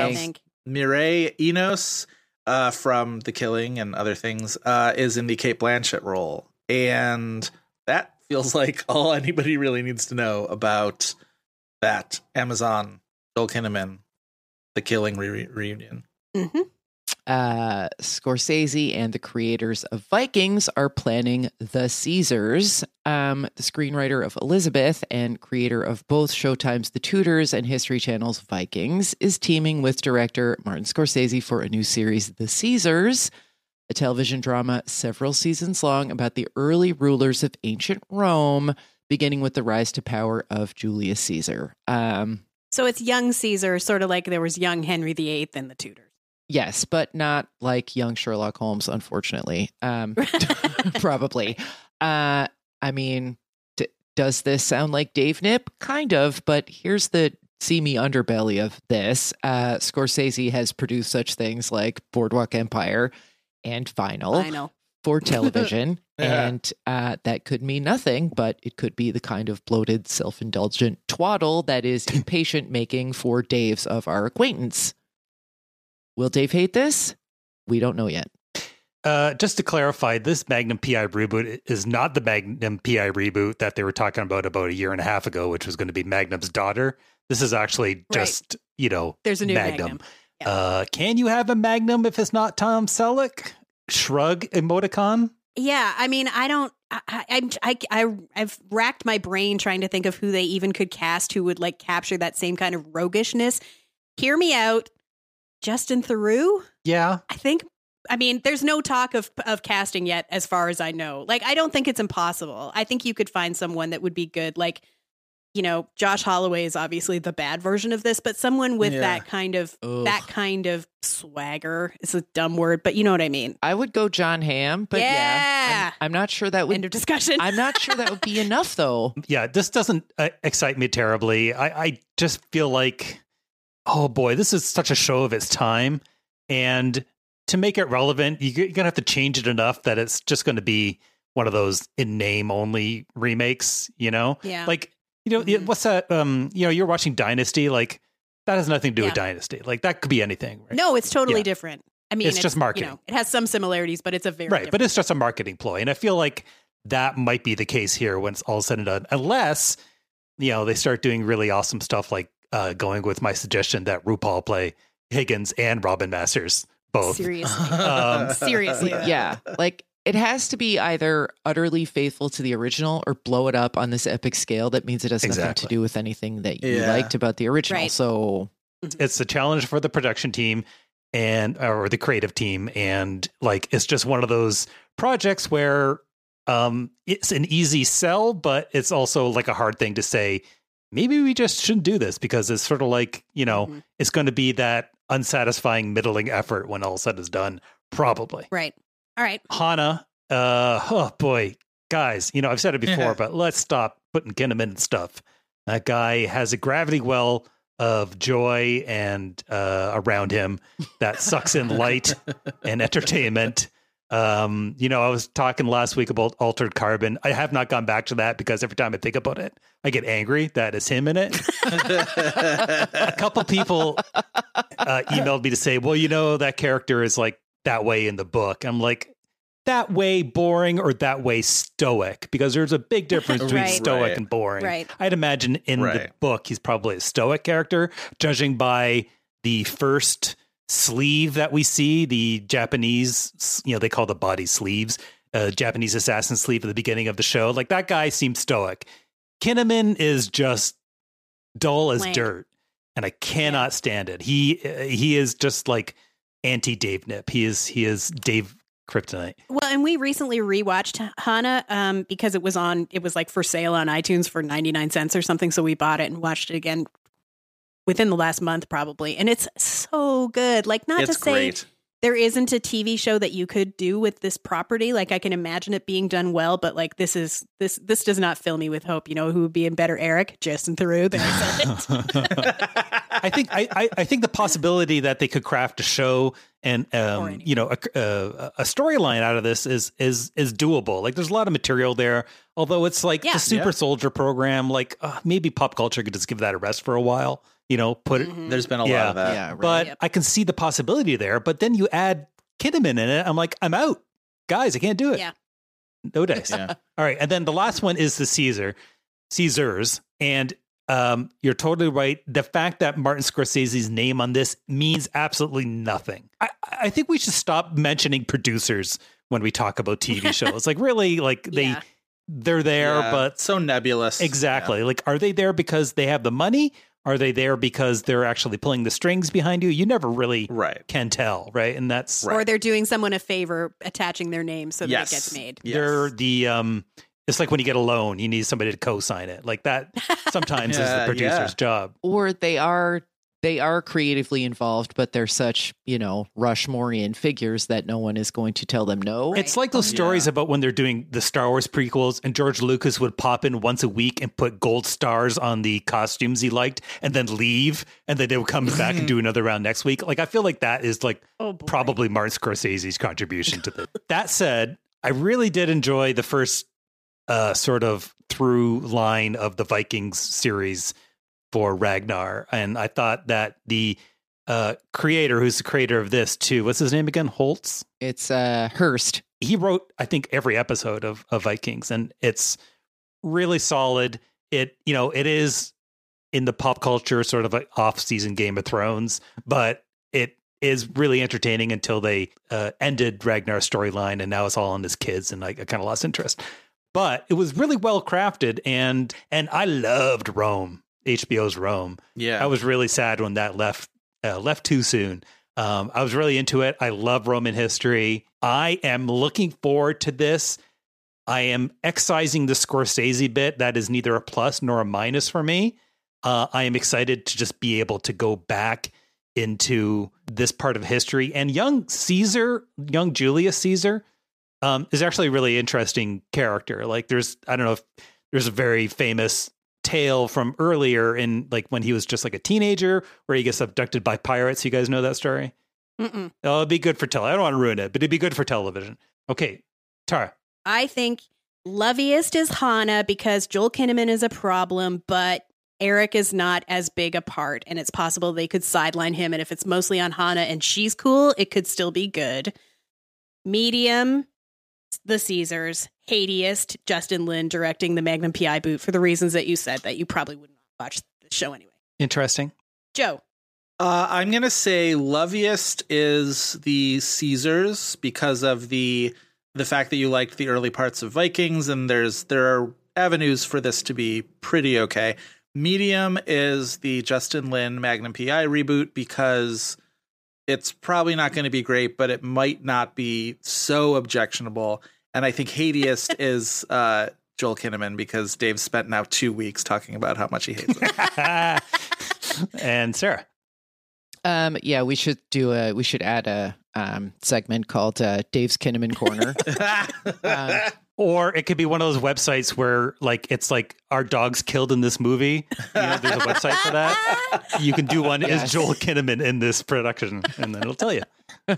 Enos from The Killing and other things is in the Cate Blanchett role, and that feels like all anybody really needs to know about that Amazon Joel Kinnaman The Killing reunion. Mm-hmm. Scorsese and the creators of Vikings are planning The Caesars. The screenwriter of Elizabeth and creator of both Showtime's The Tudors and History Channel's Vikings is teaming with director Martin Scorsese for a new series, The Caesars, a television drama several seasons long about the early rulers of ancient Rome, beginning with the rise to power of Julius Caesar. So it's young Caesar, sort of like there was young Henry VIII in The Tudors. Yes, but not like young Sherlock Holmes, unfortunately. Probably. I mean, does this sound like Dave Nip? Kind of, but here's the seamy underbelly of this. Scorsese has produced such things like Boardwalk Empire and Vinyl for television. And that could mean nothing, but it could be the kind of bloated, self-indulgent twaddle that is impatient making for Daves of our acquaintance. Will Dave hate this? We don't know yet. Just to clarify, this Magnum PI reboot is not the Magnum PI reboot that they were talking about a year and a half ago, which was going to be Magnum's daughter. This is actually just, there's a new Magnum. Yeah. Can you have a Magnum if it's not Tom Selleck? Shrug emoticon? Yeah, I mean, I've racked my brain trying to think of who they even could cast who would like capture that same kind of roguishness. Hear me out. Justin Theroux? Yeah. I mean, there's no talk of casting yet, as far as I know. Like, I don't think it's impossible. I think you could find someone that would be good. Like, Josh Holloway is obviously the bad version of this, but someone with that kind of swagger is a dumb word, but you know what I mean. I would go John Hamm, but I'm not sure that would end of discussion. I'm not sure that would be enough, though. Yeah, this doesn't excite me terribly. I just feel like, oh boy, this is such a show of its time, and to make it relevant, you're gonna have to change it enough that it's just going to be one of those in name only remakes, Yeah. Like, what's that? You're watching Dynasty, like that has nothing to do with Dynasty. Like that could be anything. Right? No, it's totally different. I mean, it's just marketing. It has some similarities, but it's a very different but it's just a marketing ploy. And I feel like that might be the case here when it's all said and done, unless, they start doing really awesome stuff like going with my suggestion that RuPaul play Higgins and Robin Masters both. Seriously. Seriously. Yeah. Like it has to be either utterly faithful to the original or blow it up on this epic scale. That means it has nothing to do with anything that you liked about the original. Right. So it's a challenge for the production team or the creative team. And like, it's just one of those projects where it's an easy sell, but it's also like a hard thing to say, maybe we just shouldn't do this, because it's sort of like, it's going to be that unsatisfying middling effort when all said is done, probably. Right. All right. Hana, oh boy, guys, I've said it before, but let's stop putting Kinnaman and stuff. That guy has a gravity well of joy and around him that sucks in light and entertainment. I was talking last week about Altered Carbon. I have not gone back to that because every time I think about it, I get angry that it's him in it. A couple people emailed me to say, well, that character is like that way in the book. I'm like, that way boring or that way stoic? Because there's a big difference between stoic and boring. Right. I'd imagine in the book, he's probably a stoic character, judging by the first sleeve that we see, the Japanese, they call the body sleeves, Japanese assassin sleeve at the beginning of the show. Like that guy seems stoic. Kinnaman is just dull as dirt, and I cannot stand it. He is just like anti-Dave Nip. He is Dave Kryptonite. Well, and we recently rewatched Hana because it was like for sale on iTunes for 99 cents or something. So we bought it and watched it again within the last month, probably. And it's so good. Like, not to say there isn't a TV show that you could do with this property. Like, I can imagine it being done well, but like, this does not fill me with hope. Who would be a better Eric? Jason Theroux. There I said it. I think the possibility that they could craft a show and a storyline out of this is doable. Like, there's a lot of material there. Although it's like the Super Soldier program, like maybe pop culture could just give that a rest for a while. Put it. There's been a lot of that. Yeah, right. But I can see the possibility there. But then you add Kinnaman in it. I'm like, I'm out, guys. I can't do it. Yeah. No dice. Yeah. All right, and then the last one is the Caesars, and you're totally right. The fact that Martin Scorsese's name on this means absolutely nothing. I think we should stop mentioning producers when we talk about TV shows. Like, really, like they're there, but so nebulous. Exactly. Yeah. Like, are they there because they have the money? Are they there because they're actually pulling the strings behind you? You never really can tell, right? And that's or they're doing someone a favor, attaching their name so that it gets made. Yes. They're the it's like when you get a loan, you need somebody to co-sign it. Like that sometimes is the producer's job. Or they are creatively involved, but they're such, Rushmorean figures that no one is going to tell them no. It's like those stories about when they're doing the Star Wars prequels and George Lucas would pop in once a week and put gold stars on the costumes he liked and then leave, and then they would come back and do another round next week. Like, I feel like that is like probably Martin Scorsese's contribution to this. That said, I really did enjoy the first sort of through line of the Vikings series for Ragnar. And I thought that the creator, who's the creator of this too, what's his name again? Holtz? It's Hearst. He wrote, I think, every episode of Vikings, and it's really solid. It is in the pop culture sort of like off-season Game of Thrones, but it is really entertaining until they ended Ragnar's storyline, and now it's all on his kids, and I kind of lost interest. But it was really well crafted, and I loved Rome. HBO's Rome. Yeah. I was really sad when that left too soon. I was really into it. I love Roman history. I am looking forward to this. I am excising the Scorsese bit. That is neither a plus nor a minus for me. I am excited to just be able to go back into this part of history. And young Julius Caesar, is actually a really interesting character. Like, I don't know if there's a very famous tale from earlier in like when he was just like a teenager where he gets abducted by pirates. You guys know that story? Mm-mm. Oh, it'd be good for I don't want to ruin it, but it'd be good for television. Okay, Tara. I think loveliest is Hannah because Joel Kinnaman is a problem, but Eric is not as big a part, and it's possible they could sideline him. And if it's mostly on Hannah and she's cool, it could still be good. Medium, the Caesars. Hatiest, Justin Lin directing the Magnum PI boot for the reasons that you said that you probably wouldn't watch the show anyway. Interesting. Joe. I'm going to say loveliest is the Caesars because of the fact that you liked the early parts of Vikings, and there are avenues for this to be pretty okay. Medium is the Justin Lin Magnum PI reboot because it's probably not going to be great, but it might not be so objectionable. And I think hatiest is Joel Kinnaman because Dave spent now 2 weeks talking about how much he hates it. And Sarah. Yeah, we should add a segment called Dave's Kinnaman Corner. Or it could be one of those websites where it's like our dog's killed in this movie. There's a website for that. You can do one. Yes. Is Joel Kinnaman in this production? And then it'll tell you.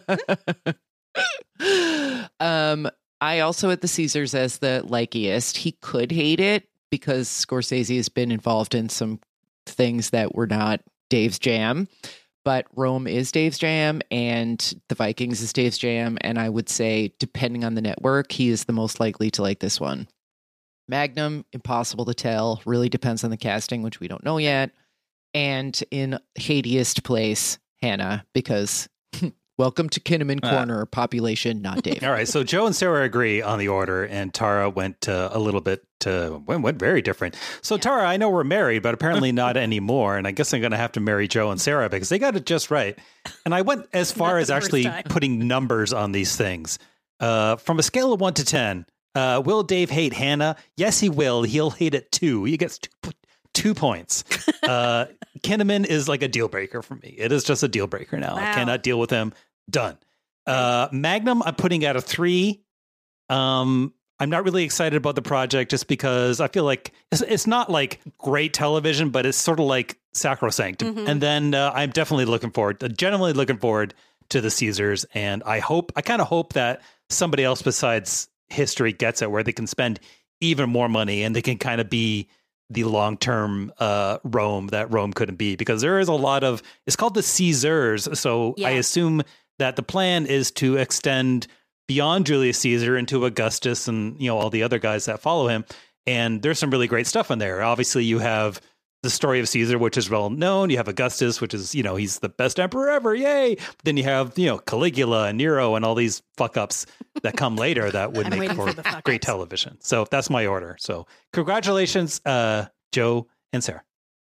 I also had the Caesars as the likeiest. He could hate it because Scorsese has been involved in some things that were not Dave's jam. But Rome is Dave's jam and the Vikings is Dave's jam. And I would say, depending on the network, he is the most likely to like this one. Magnum, impossible to tell. Really depends on the casting, which we don't know yet. And in hatiest place, Hannah, because welcome to Kinnaman Corner, population, not Dave. All right. So Joe and Sarah agree on the order, and Tara went a little bit went very different. So Tara, I know we're married, but apparently not anymore. And I guess I'm going to have to marry Joe and Sarah because they got it just right. And I went as far as actually putting numbers on these things. From a scale of 1 to 10, will Dave hate Hannah? Yes, he will. He'll hate it 2. He gets 2 points. Kinnaman is like a deal breaker for me. It is just a deal breaker now. Wow. I cannot deal with him. Done. Magnum, I'm putting out a 3. I'm not really excited about the project just because I feel like it's not like great television, but it's sort of like sacrosanct. Mm-hmm. And then I'm definitely genuinely looking forward to the Caesars. And I kind of hope that somebody else besides history gets it where they can spend even more money and they can kind of be the long-term Rome that Rome couldn't be, because there is a lot of, it's called the Caesars. So I assume that the plan is to extend beyond Julius Caesar into Augustus and, all the other guys that follow him. And there's some really great stuff in there. Obviously you have the story of Caesar, which is well known. You have Augustus, which is, he's the best emperor ever. Yay. But then you have, Caligula and Nero and all these fuck ups that come later that would make for great television. So that's my order. So congratulations, Joe and Sarah.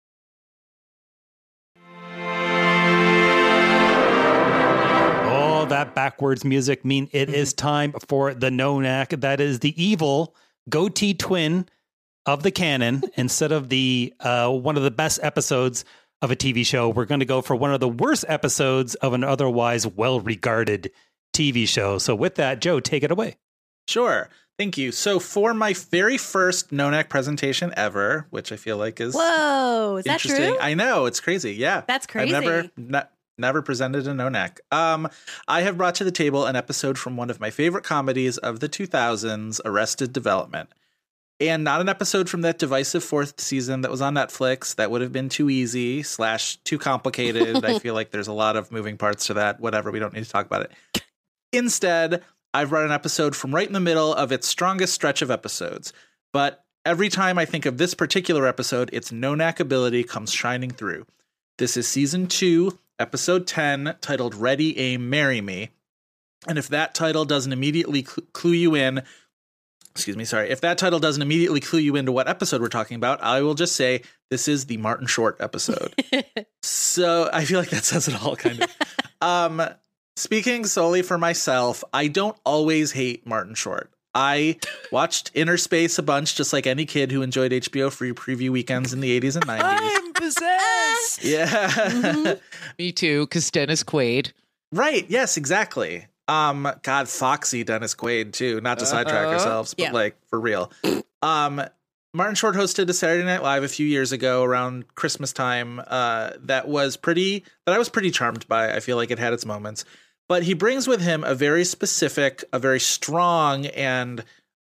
That backwards music mean it is time for the Nonak. That is the evil goatee twin of the canon. Instead of the one of the best episodes of a TV show, we're going to go for one of the worst episodes of an otherwise well-regarded TV show. So with that, Joe, take it away. Sure. Thank you. So for my very first Nonak presentation ever, which I feel like is is that true? I know, it's crazy. Yeah. That's crazy. I've never presented a Nonak. I have brought to the table an episode from one of my favorite comedies of the 2000s, Arrested Development. And not an episode from that divisive 4th season that was on Netflix. That would have been too easy / too complicated. I feel like there's a lot of moving parts to that. Whatever, we don't need to talk about it. Instead, I've brought an episode from right in the middle of its strongest stretch of episodes. But every time I think of this particular episode, its Nonak ability comes shining through. This is season 2, episode 10, titled Ready, Aim, Marry Me. And if that title doesn't immediately clue you in, if that title doesn't immediately clue you into what episode we're talking about, I will just say this is the Martin Short episode. So I feel like that says it all, kind of. Speaking solely for myself, I don't always hate Martin Short. I watched Inner Space a bunch, just like any kid who enjoyed HBO free preview weekends in the 80s and 90s. I'm possessed! Yeah. Mm-hmm. Me too, because Dennis Quaid. Right, yes, exactly. God, foxy Dennis Quaid, too. Not to sidetrack ourselves, but for real. Martin Short hosted a Saturday Night Live a few years ago around Christmas time that I was pretty charmed by. I feel like it had its moments. But he brings with him a very specific, a very strong, and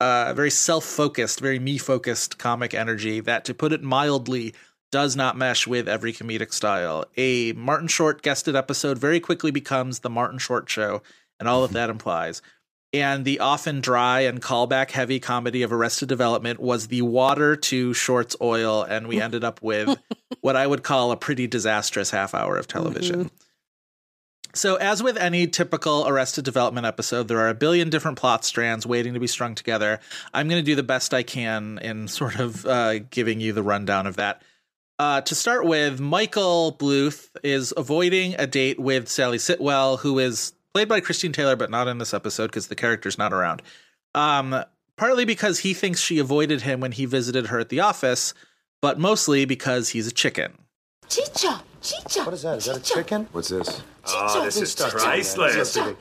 very self-focused, very me-focused comic energy that, to put it mildly, does not mesh with every comedic style. A Martin Short guested episode very quickly becomes the Martin Short Show and all that implies. And the often dry and callback-heavy comedy of Arrested Development was the water to Short's oil, and we ended up with what I would call a pretty disastrous half hour of television. So as with any typical Arrested Development episode, there are a billion different plot strands waiting to be strung together. I'm going to do the best I can in sort of giving you the rundown of that. To start with, Michael Bluth is avoiding a date with Sally Sitwell, who is played by Christine Taylor, but not in this episode because the character's not around. Partly because he thinks she avoided him when he visited her at the office, but mostly because he's a chicken. Chicha. What is that? Is that a chicken? What's this? Oh, this is priceless. Go.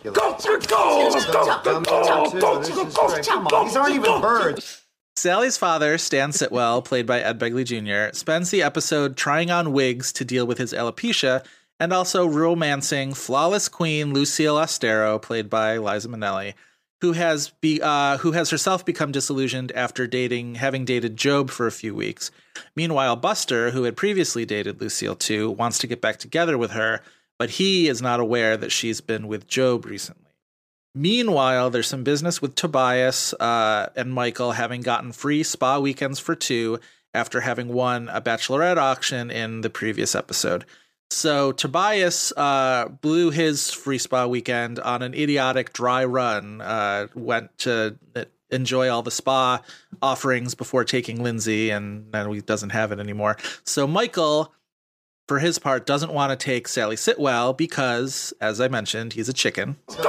Come on, these aren't even birds. Sally's father, Stan Sitwell, played by Ed Begley Jr., spends the episode trying on wigs to deal with his alopecia and also romancing flawless queen Lucille Ostero, played by Liza Minnelli, who has herself become disillusioned after having dated Job for a few weeks. Meanwhile, Buster, who had previously dated Lucille too, wants to get back together with her, but he is not aware that she's been with Job recently. Meanwhile, there's some business with Tobias and Michael having gotten free spa weekends for two after having won a bachelorette auction in the previous episode. So Tobias blew his free spa weekend on an idiotic dry run, went to enjoy all the spa offerings before taking Lindsay, and now he doesn't have it anymore. So Michael, for his part, doesn't want to take Sally Sitwell because, as I mentioned, he's a chicken. These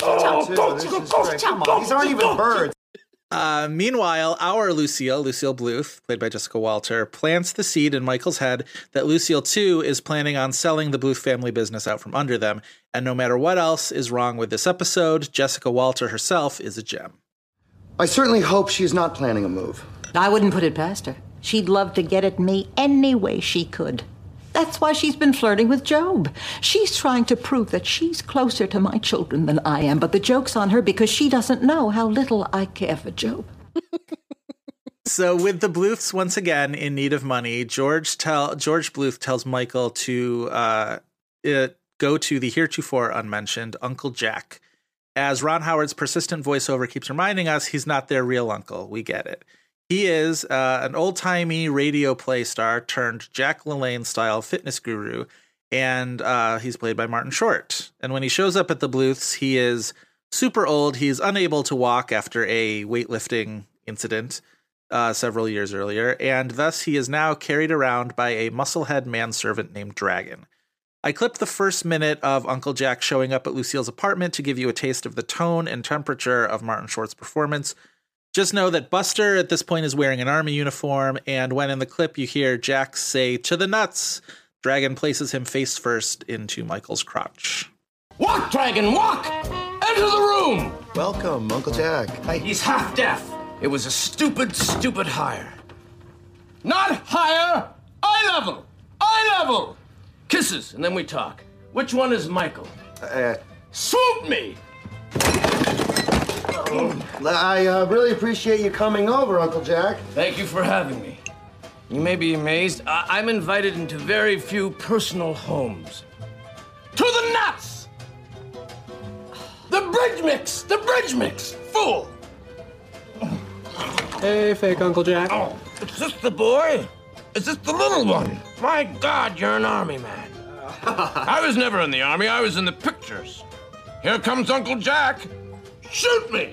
aren't even birds. Meanwhile, our Lucille Bluth, played by Jessica Walter, plants the seed in Michael's head that Lucille, too, is planning on selling the Bluth family business out from under them. And no matter what else is wrong with this episode, Jessica Walter herself is a gem. I certainly hope she's not planning a move. I wouldn't put it past her. She'd love to get at me any way she could. That's why she's been flirting with Job. She's trying to prove that she's closer to my children than I am, but the joke's on her because she doesn't know how little I care for Job. So with the Bluths once again in need of money, George Bluth tells Michael to go to the heretofore unmentioned Uncle Jack. As Ron Howard's persistent voiceover keeps reminding us, he's not their real uncle. We get it. He is an old-timey radio play star turned Jack LaLanne-style fitness guru, and he's played by Martin Short. And when he shows up at the Bluths, he is super old. He's unable to walk after a weightlifting incident several years earlier, and thus he is now carried around by a musclehead manservant named Dragon. I clipped the first minute of Uncle Jack showing up at Lucille's apartment to give you a taste of the tone and temperature of Martin Short's performance. Just know that Buster at this point is wearing an army uniform, and when in the clip you hear Jack say, "To the nuts," Dragon places him face first into Michael's crotch. Walk, Dragon, walk! Enter the room! Welcome, Uncle Jack. He's half deaf. It was a stupid hire. Not hire! Eye level! Kisses, and then we talk. Which one is Michael? Swoop me! I really appreciate you coming over, Uncle Jack. Thank you for having me. You may be amazed, I'm invited into very few personal homes. To the nuts! The bridge mix! Fool! Hey, fake Uncle Jack. Oh, is this the boy? Is this the little one? My God, you're an army man. I was never in the army, I was in the pictures. Here comes Uncle Jack. Shoot me!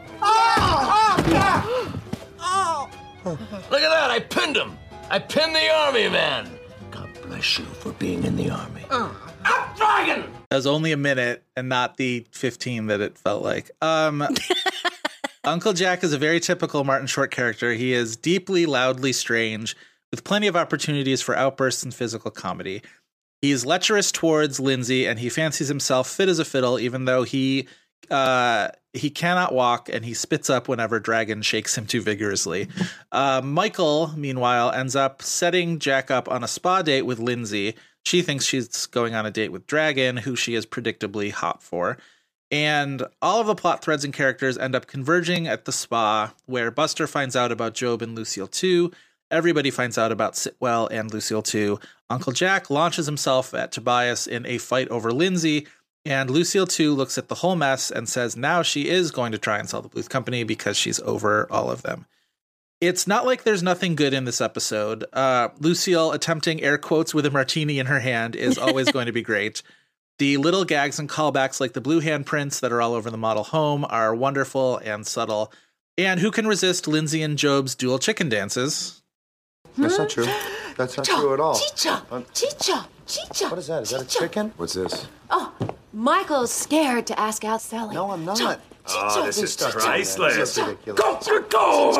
Look at that, I pinned him. I pinned the army man. God bless you for being in the army. Up, Dragon! That was only a minute and not the 15 that it felt like. Uncle Jack is a very typical Martin Short character. He is deeply, loudly strange, with plenty of opportunities for outbursts and physical comedy. He is lecherous towards Lindsay, and he fancies himself fit as a fiddle, even though he cannot walk, and he spits up whenever Dragon shakes him too vigorously. Michael, meanwhile, ends up setting Jack up on a spa date with Lindsay. She thinks she's going on a date with Dragon, who she is predictably hot for. And all of the plot threads and characters end up converging at the spa, where Buster finds out about Gob and Lucille too. Everybody finds out about Sitwell and Lucille too. Uncle Jack launches himself at Tobias in a fight over Lindsay, and Lucille too looks at the whole mess and says now she is going to try and sell the Bluth Company because she's over all of them. It's not like there's nothing good in this episode. Lucille attempting air quotes with a martini in her hand is always going to be great. The little gags and callbacks like the blue handprints that are all over the model home are wonderful and subtle. And who can resist Lindsay and Job's dual chicken dances? That's not true. That's not true at all. Chicha! What is that? Is that a chicken? What's this? Oh, Michael's scared to ask out Sally. No, I'm not. Oh, this is priceless. This is ridiculous. Go!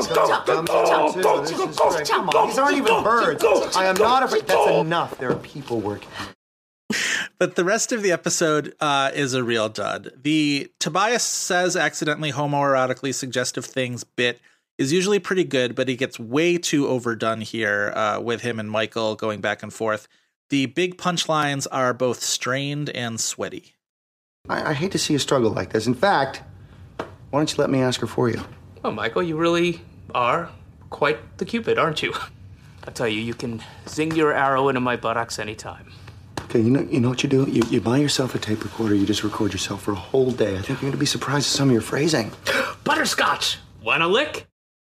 Come on, these aren't even birds. I am not afraid. That's enough. There are people working. But the rest of the episode is a real dud. The Tobias says accidentally homoerotically suggestive things bit is usually pretty good, but he gets way too overdone here with him and Michael going back and forth. The big punchlines are both strained and sweaty. I hate to see you struggle like this. In fact, why don't you let me ask her for you? Oh, Michael, you really are quite the Cupid, aren't you? I tell you, you can zing your arrow into my buttocks anytime. Okay, you know what you do? You buy yourself a tape recorder, you just record yourself for a whole day. I think you're going to be surprised at some of your phrasing. Butterscotch! Want a lick?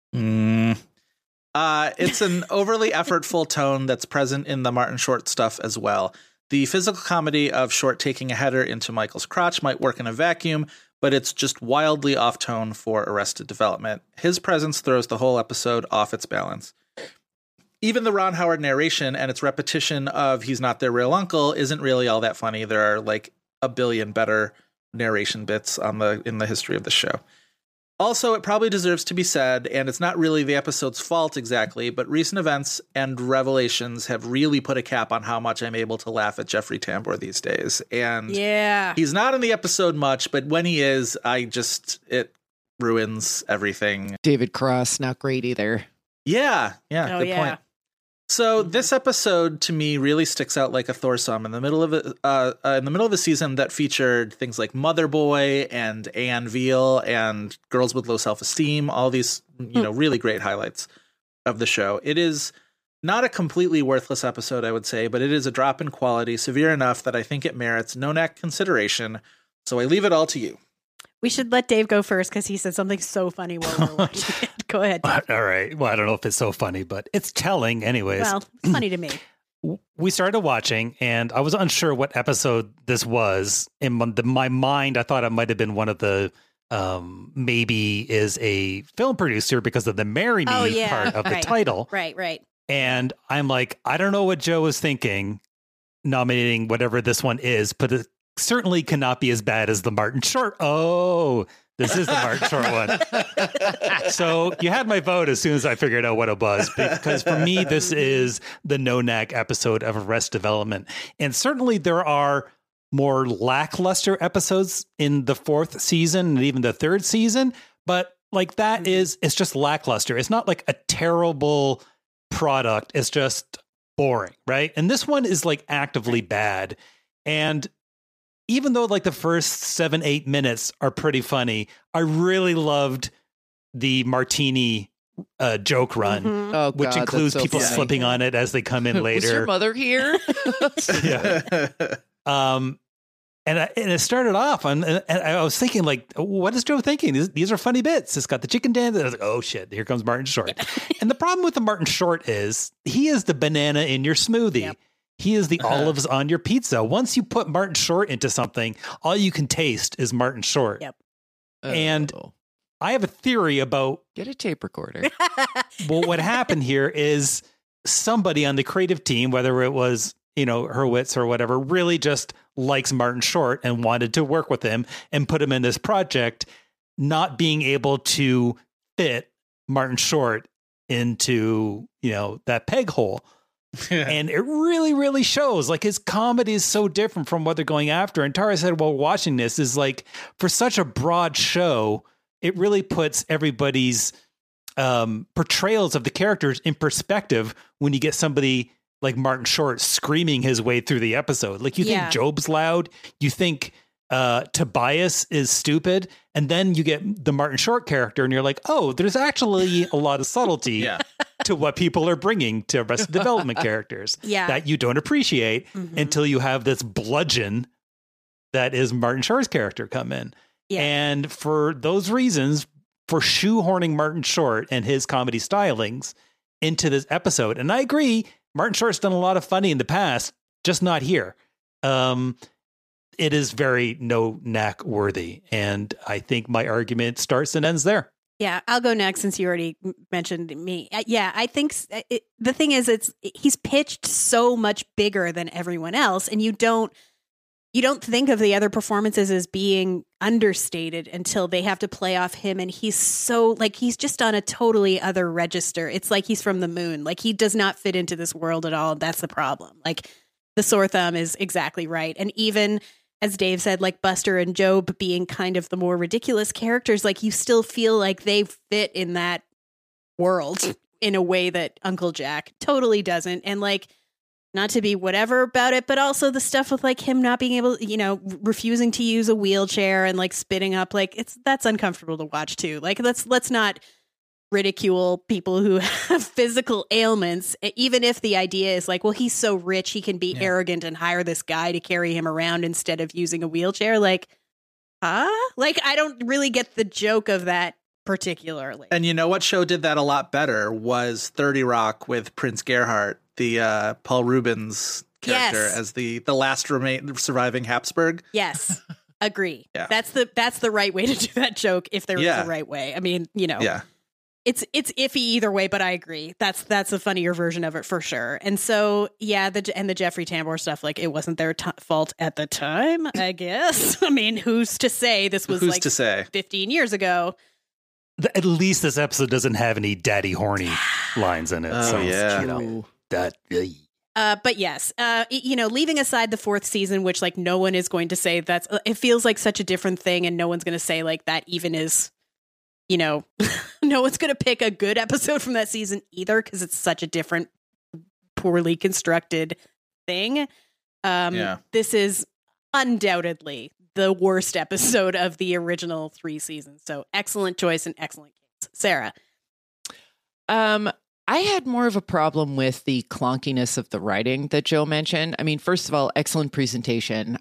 It's an overly effortful tone that's present in the Martin Short stuff as well. The physical comedy of Short taking a header into Michael's crotch might work in a vacuum, but it's just wildly off tone for Arrested Development. His presence throws the whole episode off its balance. Even the Ron Howard narration and its repetition of he's not their real uncle isn't really all that funny. There are like a billion better narration bits in the history of the show. Also, it probably deserves to be said, and it's not really the episode's fault exactly, but recent events and revelations have really put a cap on how much I'm able to laugh at Jeffrey Tambor these days. And he's not in the episode much, but when he is, it ruins everything. David Cross, not great either. Yeah, good point. So this episode to me really sticks out like a Thor sum in the middle of a season that featured things like Mother Boy and Anne Veal and Girls with Low Self-Esteem, all these really great highlights of the show. It is not a completely worthless episode, I would say, but it is a drop in quality severe enough that I think it merits no-knack consideration. So I leave it all to you. We should let Dave go first because he said something so funny while we were watching it. Go ahead. All right. Well, I don't know if it's so funny, but it's telling anyways. Well, it's funny to me. We started watching, and I was unsure what episode this was. In my mind, I thought it might have been one of the maybe is a film producer because of the Marry Me part of the title. Right. And I'm like, I don't know what Joe was thinking nominating whatever this one is, but it certainly cannot be as bad as the Martin Short. Oh, this is the Martin Short one. So you had my vote as soon as I figured out what it was, because for me, this is the no-knack episode of Arrested Development. And certainly there are more lackluster episodes in the fourth season and even the third season. But like that it's just lackluster. It's not like a terrible product. It's just boring, right? And this one is like actively bad. And even though like the first 7-8 minutes are pretty funny, I really loved the martini joke run, which includes people slipping on it as they come in later. Was your mother here? Yeah. And it started off and I was thinking like, what is Joe thinking? These are funny bits. It's got the chicken dance. And I was like, oh shit, here comes Martin Short. And the problem with the Martin Short is he is the banana in your smoothie. Yep. He is the olives on your pizza. Once you put Martin Short into something, all you can taste is Martin Short. Yep. And I have a theory about... Get a tape recorder. Well, what happened here is somebody on the creative team, whether it was, Hurwitz or whatever, really just likes Martin Short and wanted to work with him and put him in this project, not being able to fit Martin Short into, that peg hole. And it really, really shows. Like his comedy is so different from what they're going after. And Tara said, while watching this, is like for such a broad show, it really puts everybody's portrayals of the characters in perspective when you get somebody like Martin Short screaming his way through the episode. Like you think Job's loud, you think Tobias is stupid, and then you get the Martin Short character, and you're like, oh, there's actually a lot of subtlety to what people are bringing to Arrested Development characters that you don't appreciate until you have this bludgeon that is Martin Short's character come in. Yeah. And for those reasons, for shoehorning Martin Short and his comedy stylings into this episode, and I agree, Martin Short's done a lot of funny in the past, just not here. It is very no knack worthy. And I think my argument starts and ends there. Yeah, I'll go next since you already mentioned me. Yeah, I think the thing is, he's pitched so much bigger than everyone else, and you don't think of the other performances as being understated until they have to play off him, and he's so he's just on a totally other register. It's like he's from the moon. Like, he does not fit into this world at all. And that's the problem. Like, the sore thumb is exactly right, and even as Dave said, like Buster and Job being kind of the more ridiculous characters, like you still feel like they fit in that world in a way that Uncle Jack totally doesn't. And like, not to be whatever about it, but also the stuff with like him not being able, refusing to use a wheelchair and like spitting up, like that's uncomfortable to watch too. Like let's not ridicule people who have physical ailments, even if the idea is like, well, he's so rich, he can be arrogant and hire this guy to carry him around instead of using a wheelchair. Like, like, I don't really get the joke of that particularly. And you know what show did that a lot better was 30 Rock with Prince Gerhardt, the Paul Rubens character as the last surviving Habsburg. Yes. Agree. Yeah. That's the right way to do that joke if there is a right way. I mean, Yeah. It's iffy either way, but I agree. That's a funnier version of it for sure. And so, the Jeffrey Tambor stuff, like it wasn't their fault at the time, I guess. I mean, who's to say this was 15 years ago? At least this episode doesn't have any daddy horny lines in it. But yes, leaving aside the fourth season, which like no one is going to say it feels like such a different thing, and no one's going to say like that even is. No one's going to pick a good episode from that season either because it's such a different, poorly constructed thing. This is undoubtedly the worst episode of the original 3 seasons. So excellent choice and excellent case. Sarah. I had more of a problem with the clunkiness of the writing that Joe mentioned. I mean, first of all, excellent presentation.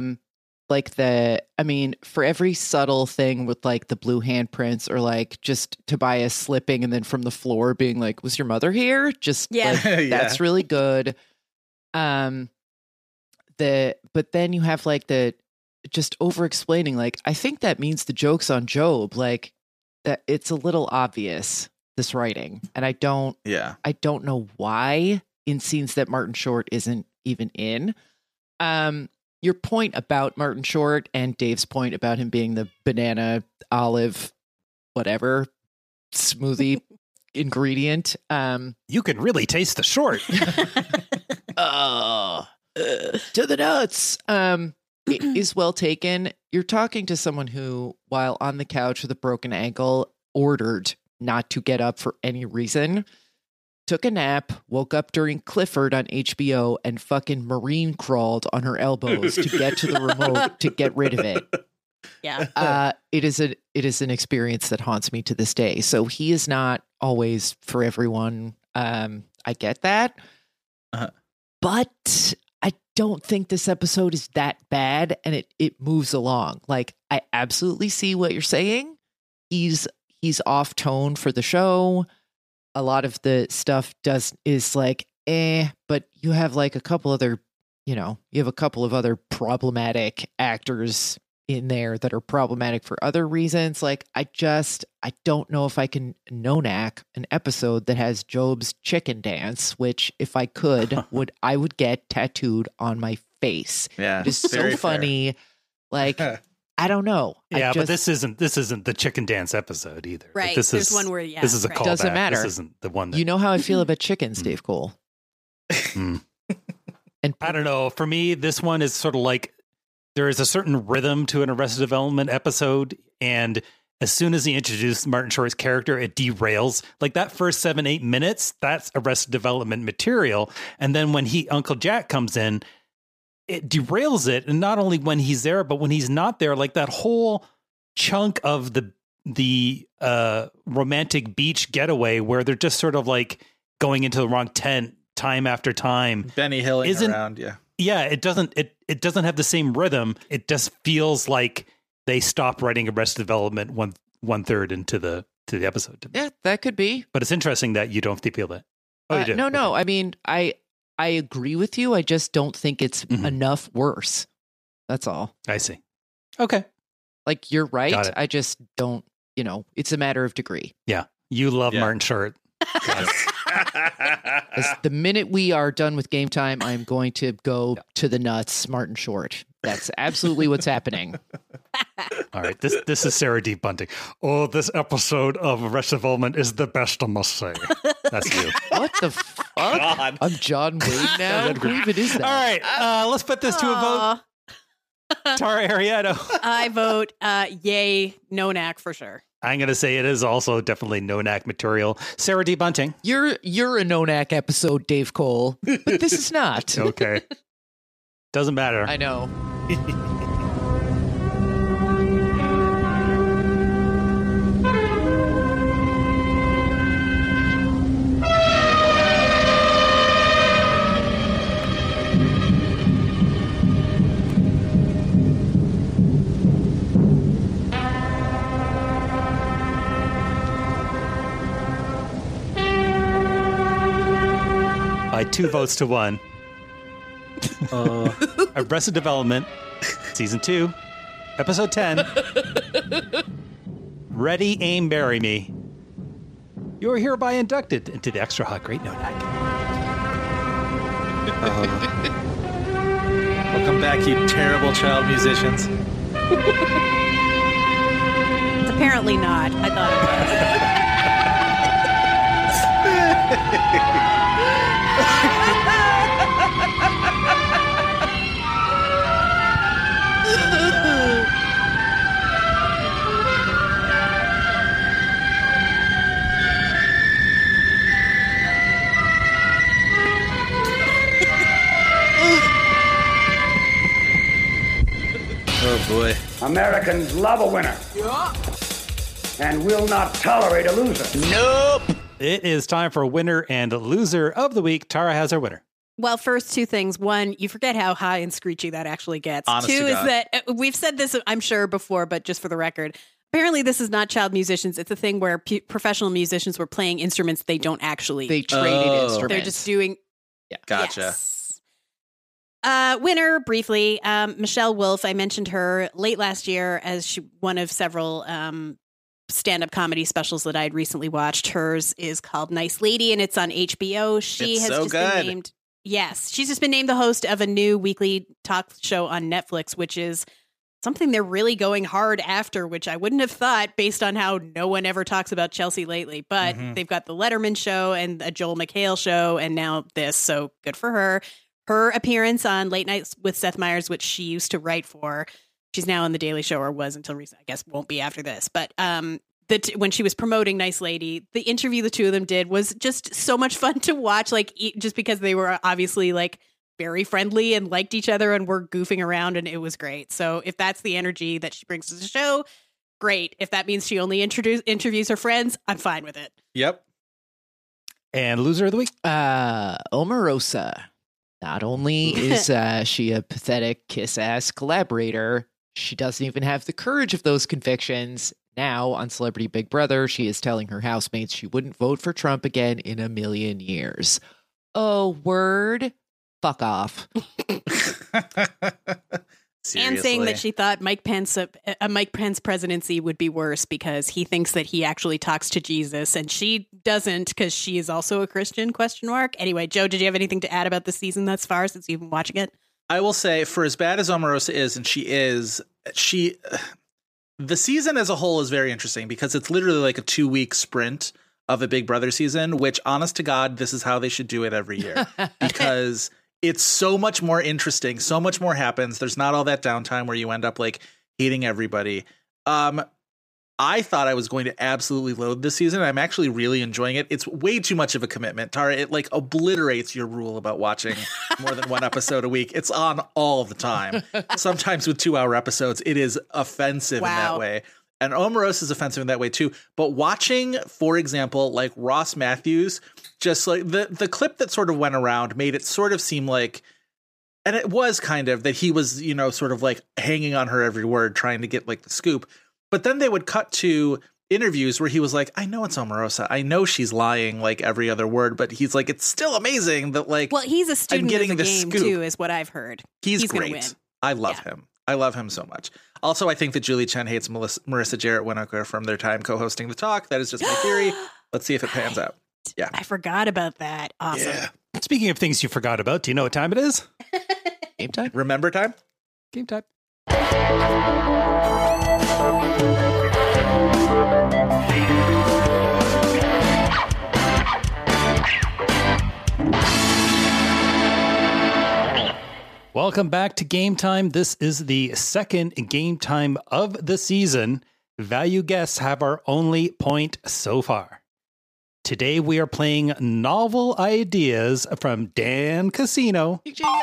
For every subtle thing with like the blue handprints or like just Tobias slipping and then from the floor being like, was your mother here? That's really good. But then you have like the just over explaining, like, I think that means the joke's on Job. Like that it's a little obvious, this writing. And I don't know why in scenes that Martin Short isn't even in. Your point about Martin Short and Dave's point about him being the banana, olive, whatever smoothie ingredient. You can really taste the short. To the nuts. It is well taken. You're talking to someone who, while on the couch with a broken ankle, ordered not to get up for any reason. Took a nap, woke up during Clifford on HBO, and fucking marine crawled on her elbows to get to the remote to get rid of it. Yeah. It is an experience that haunts me to this day. So he is not always for everyone. I get that. But I don't think this episode is that bad, and it moves along. Like, I absolutely see what you're saying. He's off tone for the show. A lot of the stuff is like, but you have like a couple of other problematic actors in there that are problematic for other reasons. Like, I don't know if I can no-knack an episode that has Job's chicken dance, which if I could, I would get tattooed on my face. Yeah. It is so funny. Like, I don't know. But this isn't the chicken dance episode either. Right. Like, this is one where this is a callback. Doesn't matter. This isn't the one that, you know how I feel about chickens, Dave Cole. And I don't know. For me, this one is sort of like there is a certain rhythm to an Arrested Development episode, and as soon as he introduced Martin Short's character, it derails. Like that first 7-8 minutes, that's Arrested Development material, and then when Uncle Jack comes in, it derails it. And not only when he's there, but when he's not there, like that whole chunk of the romantic beach getaway where they're just sort of like going into the wrong tent time after time. Benny Hilling around. Yeah. Yeah. It doesn't have the same rhythm. It just feels like they stopped writing Arrested Development one third into the episode. Yeah, that could be. But it's interesting that you don't feel that. Oh, you do. No. Okay. I mean, I agree with you. I just don't think it's enough worse. That's all. I see. Okay. Like, you're right. I just don't, it's a matter of degree. Yeah. You love Martin Short. The minute we are done with Game Time, I'm going to go to the nuts, Martin Short. That's absolutely what's happening. All right. This is Sarah D. Bunting. Oh, this episode of Arrested Development is the best, I must say. That's you. What the fuck? God. I'm John Wayne now? Who even is that? All right. Let's put this to a vote. Tara Arietto. I vote yay, Nonak for sure. I'm going to say it is also definitely Nonak material. Sarah D. Bunting. You're a Nonak episode, Dave Cole, but this is not. Okay. Doesn't matter. I know. By 2 votes to 1. Arrested Development, Season 2, Episode 10. Ready, Aim, Bury Me. You are hereby inducted into the Extra Hot Great Nonak. Welcome back, you terrible child musicians. It's apparently not. I thought it was. Oh boy. Americans love a winner. Yeah. And will not tolerate a loser. Nope. It is time for winner and loser of the week. Tara has our winner. Well, first, 2 things. 1, you forget how high and screechy that actually gets. Honest 2 to is God. that we've said this, I'm sure, before, but just for the record, apparently this is not child musicians. It's a thing where professional musicians were playing instruments they don't actually. They traded instruments. They're just doing. Yeah. Gotcha. Yes. Winner, briefly, Michelle Wolf. I mentioned her late last year as one of several stand-up comedy specials that I had recently watched. Hers is called Nice Lady, and it's on HBO. She It's has so just good. been named. Yes, she's just been named the host of a new weekly talk show on Netflix, which is something they're really going hard after, which I wouldn't have thought based on how no one ever talks about Chelsea lately. But they've got the Letterman show and a Joel McHale show, and now this. So good for her. Her appearance on Late Nights with Seth Meyers, which she used to write for. She's now on The Daily Show, or was until recent. I guess won't be after this. But when she was promoting Nice Lady, the interview the two of them did was just so much fun to watch. Like, just because they were obviously like very friendly and liked each other and were goofing around, and it was great. So if that's the energy that she brings to the show, great. If that means she only interviews her friends, I'm fine with it. Yep. And loser of the week? Omarosa. Not only is she a pathetic kiss-ass collaborator, she doesn't even have the courage of those convictions. Now, on Celebrity Big Brother, she is telling her housemates she wouldn't vote for Trump again in a million years. Oh, word? Fuck off. And saying that she thought Mike Pence presidency would be worse because he thinks that he actually talks to Jesus, and she doesn't because she is also a Christian, ? Anyway, Joe, did you have anything to add about the season thus far since you've been watching it? I will say, for as bad as Omarosa is, and the season as a whole is very interesting because it's literally like a 2-week sprint of a Big Brother season, which, honest to God, this is how they should do it every year because it's so much more interesting. So much more happens. There's not all that downtime where you end up like hating everybody. I thought I was going to absolutely loathe this season. I'm actually really enjoying it. It's way too much of a commitment, Tara. It like obliterates your rule about watching more than one episode a week. It's on all the time. Sometimes with 2-hour episodes, it is offensive in that way. And Omeros is offensive in that way too. But watching, for example, like Ross Matthews, just like the clip that sort of went around made it sort of seem like, and it was kind of that he was, you know, sort of like hanging on her every word, trying to get like the scoop. But then they would cut to interviews where he was like, I know it's Omarosa. I know she's lying like every other word, but he's like, it's still amazing that like, well, he's a student getting of the game scoop. Too, is what I've heard. He's great. I love him. I love him so much. Also, I think that Julie Chen hates Marissa Jarrett Winokur from their time co-hosting The Talk. That is just my theory. Let's see if it pans out. Yeah. I forgot about that. Awesome. Yeah. Speaking of things you forgot about, do you know what time it is? Game time? Remember time? Game time. Welcome back to Game Time. This is the second Game Time of the season. Value guests have our only point so far. Today we are playing Novel Ideas from Dan Casino.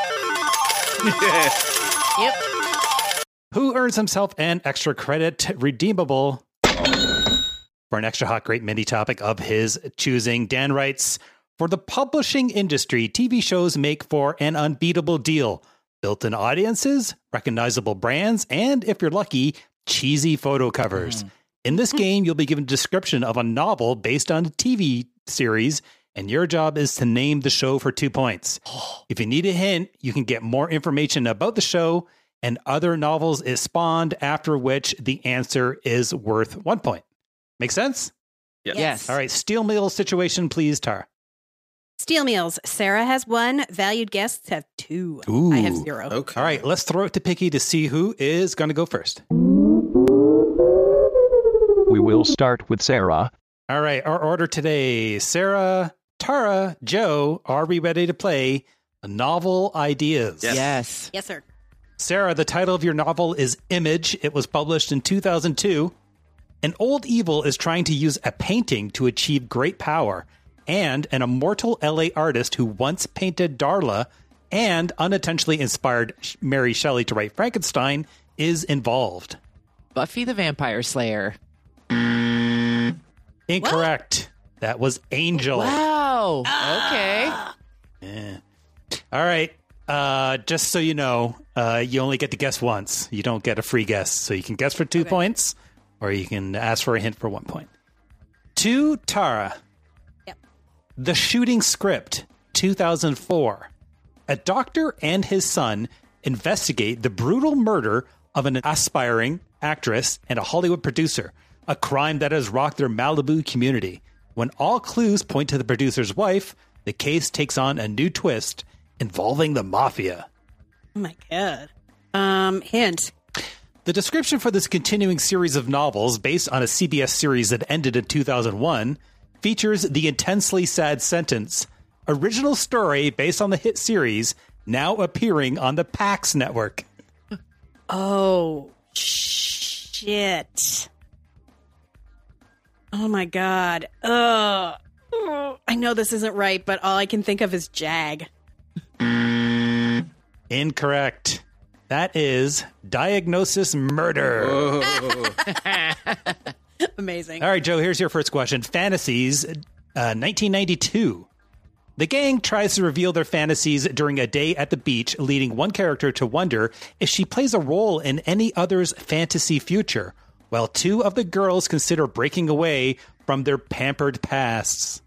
Yep. Who earns himself an extra credit redeemable for an extra hot great mini topic of his choosing. Dan writes, for the publishing industry, TV shows make for an unbeatable deal. Built-in audiences, recognizable brands, and if you're lucky, cheesy photo covers. In this game, you'll be given a description of a novel based on a TV series, and your job is to name the show for 2 points. If you need a hint, you can get more information about the show and other novels it spawned, after which the answer is worth 1 point. Make sense? Yes. All right, steel mill situation, please, Tara. Steel meals. Sarah has 1. Valued guests have 2. Ooh. I have 0. Okay. All right, let's throw it to Picky to see who is going to go first. We will start with Sarah. All right, our order today. Sarah, Tara, Joe, are we ready to play Novel Ideas? Yes. Yes, sir. Sarah, the title of your novel is Image. It was published in 2002. An old evil is trying to use a painting to achieve great power, and an immortal LA artist who once painted Darla and unintentionally inspired Mary Shelley to write Frankenstein is involved. Buffy the Vampire Slayer. Incorrect. What? That was Angel. Wow. Okay. Yeah. All right. Just so you know, you only get to guess once. You don't get a free guess. So you can guess for 2 points, or you can ask for a hint for 1 point. To Tara. Yep. The Shooting Script, 2004. A doctor and his son investigate the brutal murder of an aspiring actress and a Hollywood producer, a crime that has rocked their Malibu community. When all clues point to the producer's wife, the case takes on a new twist involving the mafia. Oh my God. Hint. The description for this continuing series of novels, based on a CBS series that ended in 2001, features the intensely sad sentence, original story based on the hit series, now appearing on the PAX network. Oh, shit. Oh my God. I know this isn't right, but all I can think of is Jag. Incorrect. That is Diagnosis Murder. Amazing. All right, Joe, here's your first question. Fantasies, 1992. The gang tries to reveal their fantasies during a day at the beach, leading one character to wonder if she plays a role in any other's fantasy future, while 2 of the girls consider breaking away from their pampered pasts.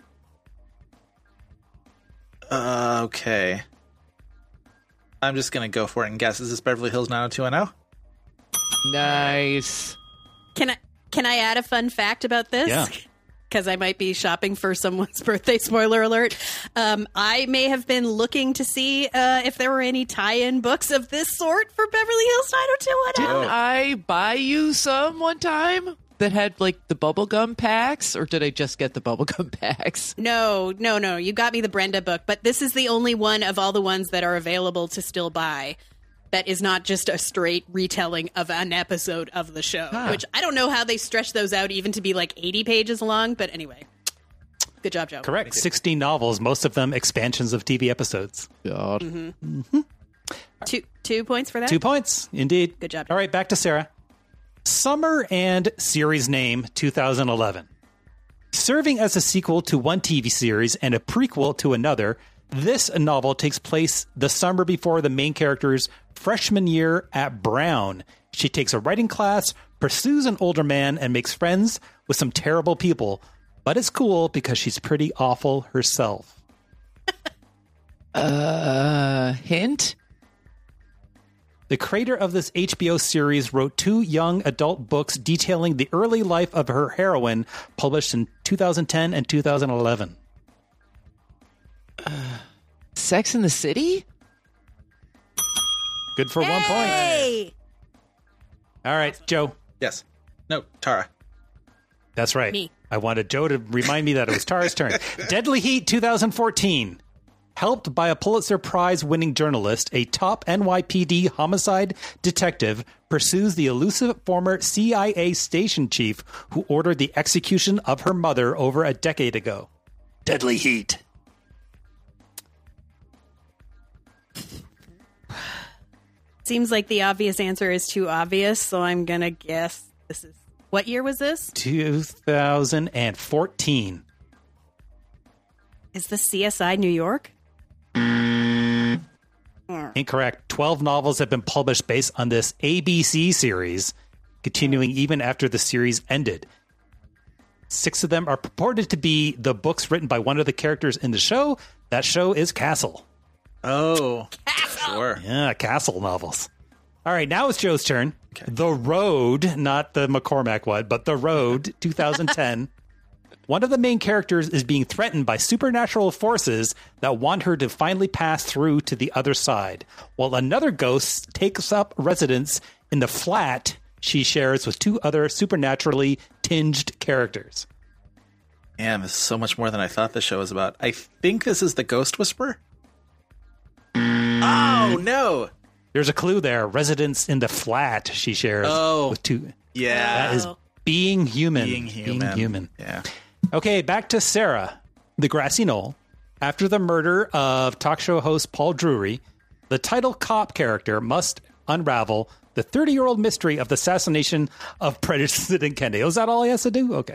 Okay. I'm just going to go for it and guess. Is this Beverly Hills 90210? Nice. Can I add a fun fact about this? Yeah. Because I might be shopping for someone's birthday, spoiler alert. I may have been looking to see if there were any tie-in books of this sort for Beverly Hills 90210. Didn't I buy you some one time that had like the bubblegum packs, or did I just get the bubblegum packs? No. You got me the Brenda book, but this is the only one of all the ones that are available to still buy that is not just a straight retelling of an episode of the show, which I don't know how they stretch those out even to be like 80 pages long, but anyway. Good job, Joe. Correct. 16 novels, most of them expansions of TV episodes. God. Mm-hmm. 2 points for that? 2 points, indeed. Good job. All right, back to Sarah. Summer and series name 2011. Serving as a sequel to one TV series and a prequel to another, this novel takes place the summer before the main character's freshman year at Brown. She takes a writing class, pursues an older man, and makes friends with some terrible people. But it's cool because she's pretty awful herself. Hint? The creator of this HBO series wrote 2 young adult books detailing the early life of her heroine, published in 2010 and 2011. Sex in the City? Good for 1 point. All right, Joe. Yes. No, Tara. That's right. Me. I wanted Joe to remind me that it was Tara's turn. Deadly Heat 2014. Helped by a Pulitzer Prize-winning journalist, a top NYPD homicide detective pursues the elusive former CIA station chief who ordered the execution of her mother over a decade ago. Deadly Heat. Seems like the obvious answer is too obvious, so I'm going to guess this is... What year was this? 2014. Is this CSI New York? Incorrect. 12 novels have been published based on this ABC series, continuing even after the series ended. 6 of them are purported to be the books written by one of the characters in the show. That show is Castle. Oh, Castle. Sure. Yeah, Castle novels. All right, now it's Joe's turn. Okay. The Road, not the McCormack one, but The Road, 2010. One of the main characters is being threatened by supernatural forces that want her to finally pass through to the other side, while another ghost takes up residence in the flat she shares with 2 other supernaturally tinged characters. Man, this is so much more than I thought the show was about. I think this is The Ghost Whisperer. Oh, no. There's a clue there. Residence in the flat she shares with 2. Yeah. That is being human. Being human. Yeah. Okay, back to Sarah. The Grassy Knoll. After the murder of talk show host Paul Drury, the title cop character must unravel the 30-year-old mystery of the assassination of President Kennedy. Is that all he has to do? Okay.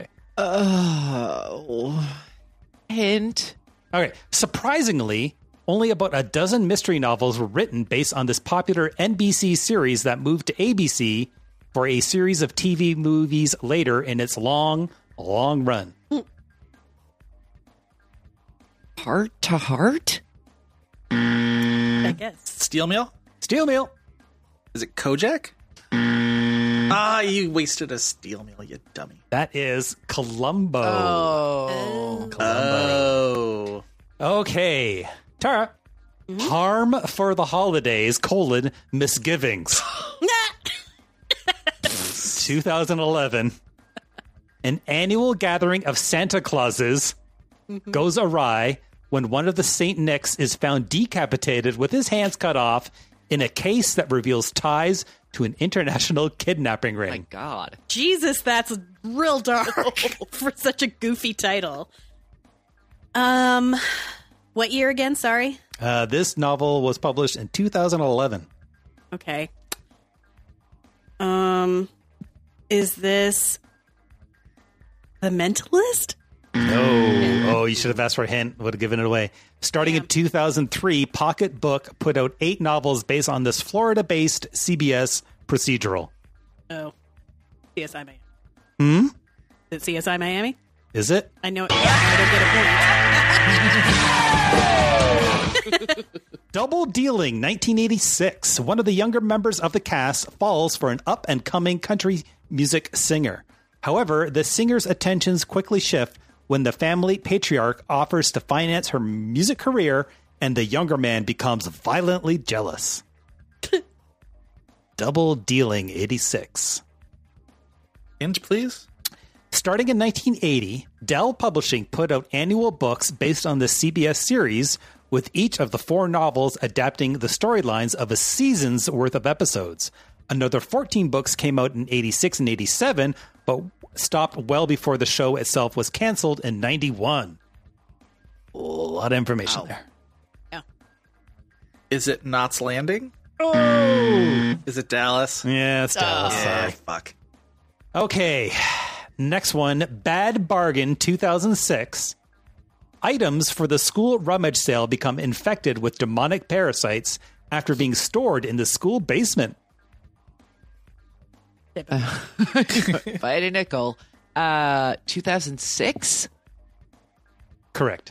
Hint. Okay. Surprisingly, only about a dozen mystery novels were written based on this popular NBC series that moved to ABC for a series of TV movies later in its long run. Heart to Heart? I guess. Steel Meal? Steel Meal. Is it Kojak? You wasted a Steel Meal, you dummy. That is Columbo. Oh. Columbo. Okay. Tara. Harm for the Holidays, Misgivings. 2011. An annual gathering of Santa Clauses goes awry when one of the St. Nics is found decapitated with his hands cut off in a case that reveals ties to an international kidnapping ring. My God. Jesus, that's real dark for such a goofy title. What year again? Sorry. This novel was published in 2011. Okay. Is this The Mentalist? No. Oh, you should have asked for a hint. Would have given it away. Starting in 2003, Pocket Book put out 8 novels based on this Florida-based CBS procedural. Oh. CSI Miami. Is it CSI Miami? Is it? I know. I don't get a point. Double Dealing, 1986. One of the younger members of the cast falls for an up-and-coming country music singer. However, the singer's attentions quickly shift when the family patriarch offers to finance her music career and the younger man becomes violently jealous. Double Dealing, 86. Hint, please? Starting in 1980, Dell Publishing put out annual books based on the CBS series, with each of the 4 novels adapting the storylines of a season's worth of episodes. Another 14 books came out in 86 and 87, but stopped well before the show itself was canceled in 91. A lot of information there. Yeah. Is it Knots Landing? Oh! Is it Dallas? Yeah, it's Dallas. Sorry. Fuck. Okay. Next one. Bad Bargain 2006. Items for the school rummage sale become infected with demonic parasites after being stored in the school basement. Bite a nickel. 2006? Correct.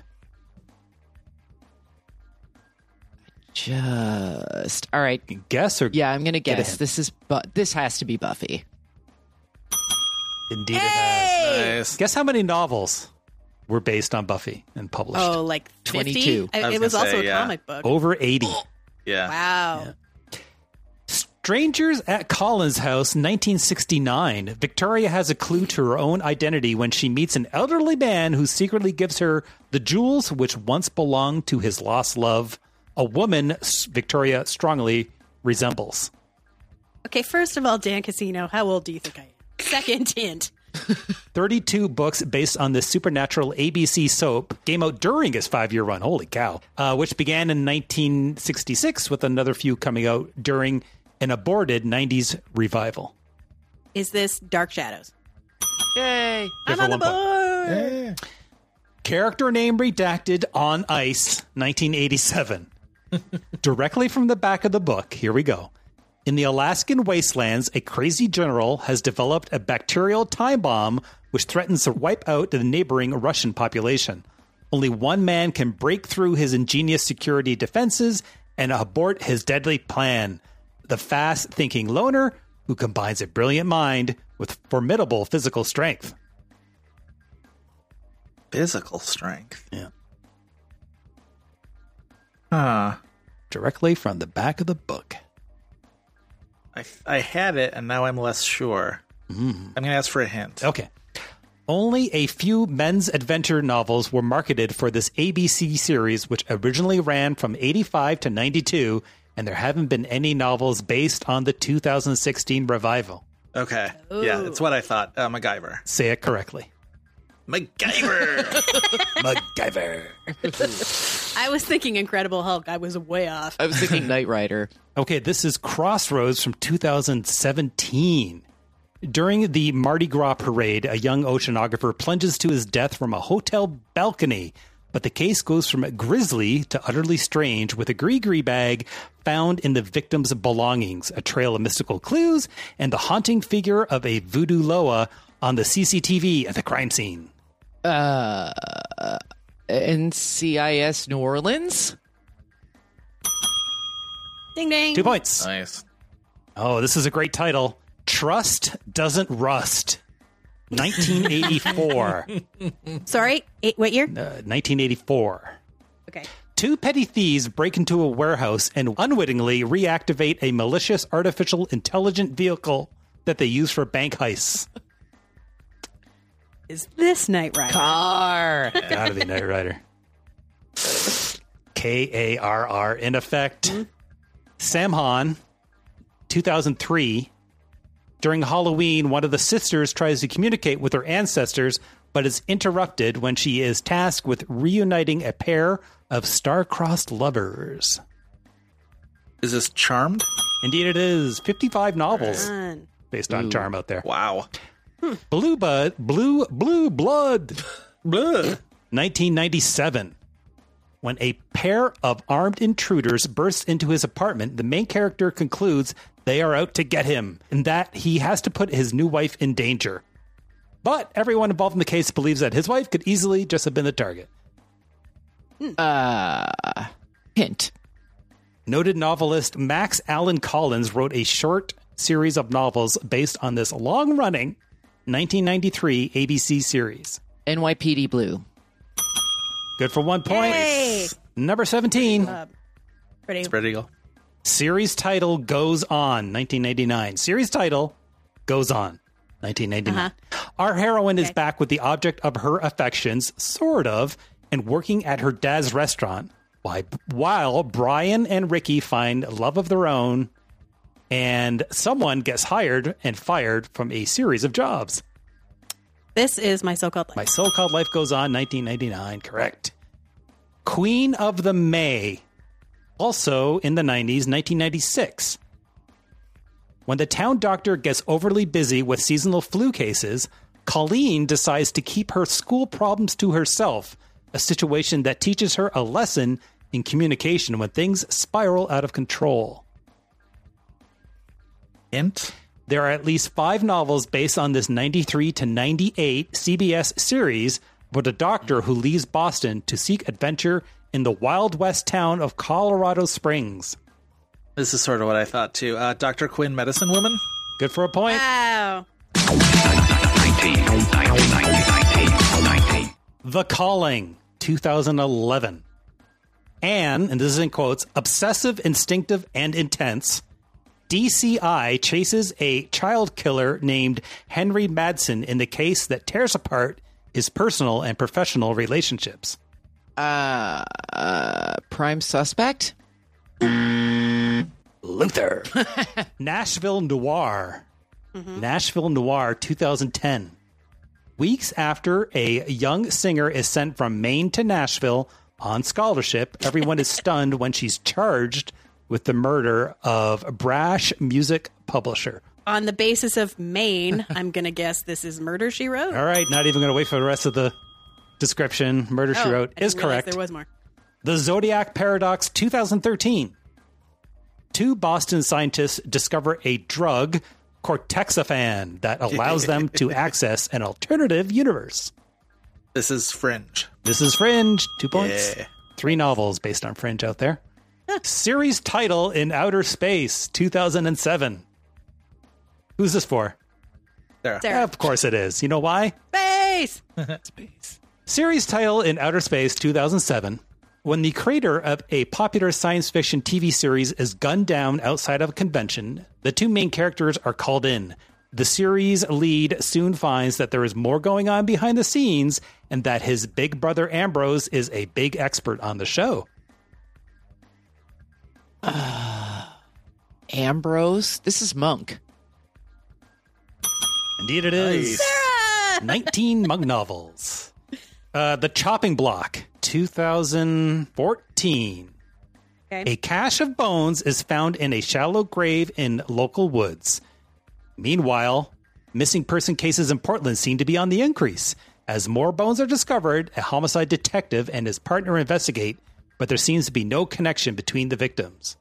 Just all right. Guess or yeah, I'm gonna guess. Get This has to be Buffy. Indeed, it has. Nice. Guess how many novels were based on Buffy and published? Oh, like 50? 22. It was also a comic book. Over 80. Yeah. Wow. Yeah. Strangers at Colin's house, 1969. Victoria has a clue to her own identity when she meets an elderly man who secretly gives her the jewels which once belonged to his lost love, a woman Victoria strongly resembles. Okay, first of all, Dan Casino, how old do you think I am? Second hint. 32 books based on the supernatural ABC soap came out during his 5-year run. Holy cow. Which began in 1966 with another few coming out during an aborted 90s revival. Is this Dark Shadows? Yay! I'm on the board! Yeah. Character name redacted on ice, 1987. Directly from the back of the book, here we go. In the Alaskan wastelands, a crazy general has developed a bacterial time bomb which threatens to wipe out the neighboring Russian population. Only one man can break through his ingenious security defenses and abort his deadly plan. The fast-thinking loner who combines a brilliant mind with formidable physical strength. Physical strength? Yeah. Directly from the back of the book. I had it, and now I'm less sure. I'm going to ask for a hint. Okay. Only a few men's adventure novels were marketed for this ABC series, which originally ran from 85 to 92, and there haven't been any novels based on the 2016 revival. Okay. Ooh. Yeah, that's what I thought. MacGyver. Say it correctly. MacGyver! MacGyver. I was thinking Incredible Hulk. I was way off. I was thinking Knight Rider. Okay, this is Crossroads from 2017. During the Mardi Gras parade, a young oceanographer plunges to his death from a hotel balcony. But the case goes from grisly to utterly strange with a gree-gree bag found in the victim's belongings, a trail of mystical clues, and the haunting figure of a voodoo Loa on the CCTV at the crime scene. NCIS New Orleans? Ding, ding. 2 points. Nice. Oh, this is a great title. Trust Doesn't Rust. 1984. Sorry, what year? 1984. Okay. 2 petty thieves break into a warehouse and unwittingly reactivate a malicious artificial intelligent vehicle that they use for bank heists. Is this Knight Rider? Car. Gotta be Knight Rider. Karr in effect. Samhain, 2003. During Halloween, one of the sisters tries to communicate with her ancestors, but is interrupted when she is tasked with reuniting a pair of star-crossed lovers. Is this Charmed? Indeed it is. 55 novels based on Charm out there. Wow. Blue Blood. 1997. When a pair of armed intruders bursts into his apartment, the main character concludes they are out to get him and that he has to put his new wife in danger. But everyone involved in the case believes that his wife could easily just have been the target. Hint. Noted novelist Max Allan Collins wrote a short series of novels based on this long-running 1993 ABC series. NYPD Blue. Good for 1 point. Hey. Number 17. Pretty. Spread Eagle. Series title Goes On, 1999. Series title Goes On, 1999. Our heroine is back with the object of her affections, sort of, and working at her dad's restaurant, while Brian and Ricky find love of their own, and someone gets hired and fired from a series of jobs. This is My So-Called Life. My So-Called Life Goes On, 1999. Correct. Queen of the May, also in the 90s, 1996. When the town doctor gets overly busy with seasonal flu cases, Colleen decides to keep her school problems to herself, a situation that teaches her a lesson in communication when things spiral out of control. Hint? There are at least 5 novels based on this 93 to 98 CBS series about a doctor who leaves Boston to seek adventure in the Wild West town of Colorado Springs. This is sort of what I thought, too. Dr. Quinn, Medicine Woman? Good for a point. Wow. 19. The Calling, 2011. And this is in quotes, obsessive, instinctive, and intense, DCI chases a child killer named Henry Madsen in the case that tears apart his personal and professional relationships. Prime Suspect? Luther. Nashville Noir. Nashville Noir, 2010. Weeks after a young singer is sent from Maine to Nashville on scholarship, everyone is stunned when she's charged with the murder of brash music publisher. On the basis of Maine, I'm going to guess this is Murder, She Wrote. All right, not even going to wait for the rest of the description. Murder, She Wrote is correct. There was more. The Zodiac Paradox, 2013. 2 Boston scientists discover a drug, cortexiphan, that allows them to access an alternative universe. This is Fringe. This is Fringe. 2 points. Yeah. 3 novels based on Fringe out there. Series title in outer space, 2007. Who's this for? Sarah. Of course it is. You know why? Space! Space. Series title in outer space, 2007. When the creator of a popular science fiction TV series is gunned down outside of a convention, the 2 main characters are called in. The series lead soon finds that there is more going on behind the scenes and that his big brother Ambrose is a big expert on the show. Ambrose? This is Monk. Indeed it is. Sarah! 19 Monk novels. The Chopping Block, 2014. Okay. A cache of bones is found in a shallow grave in local woods. Meanwhile, missing person cases in Portland seem to be on the increase. As more bones are discovered, a homicide detective and his partner investigate, but there seems to be no connection between the victims.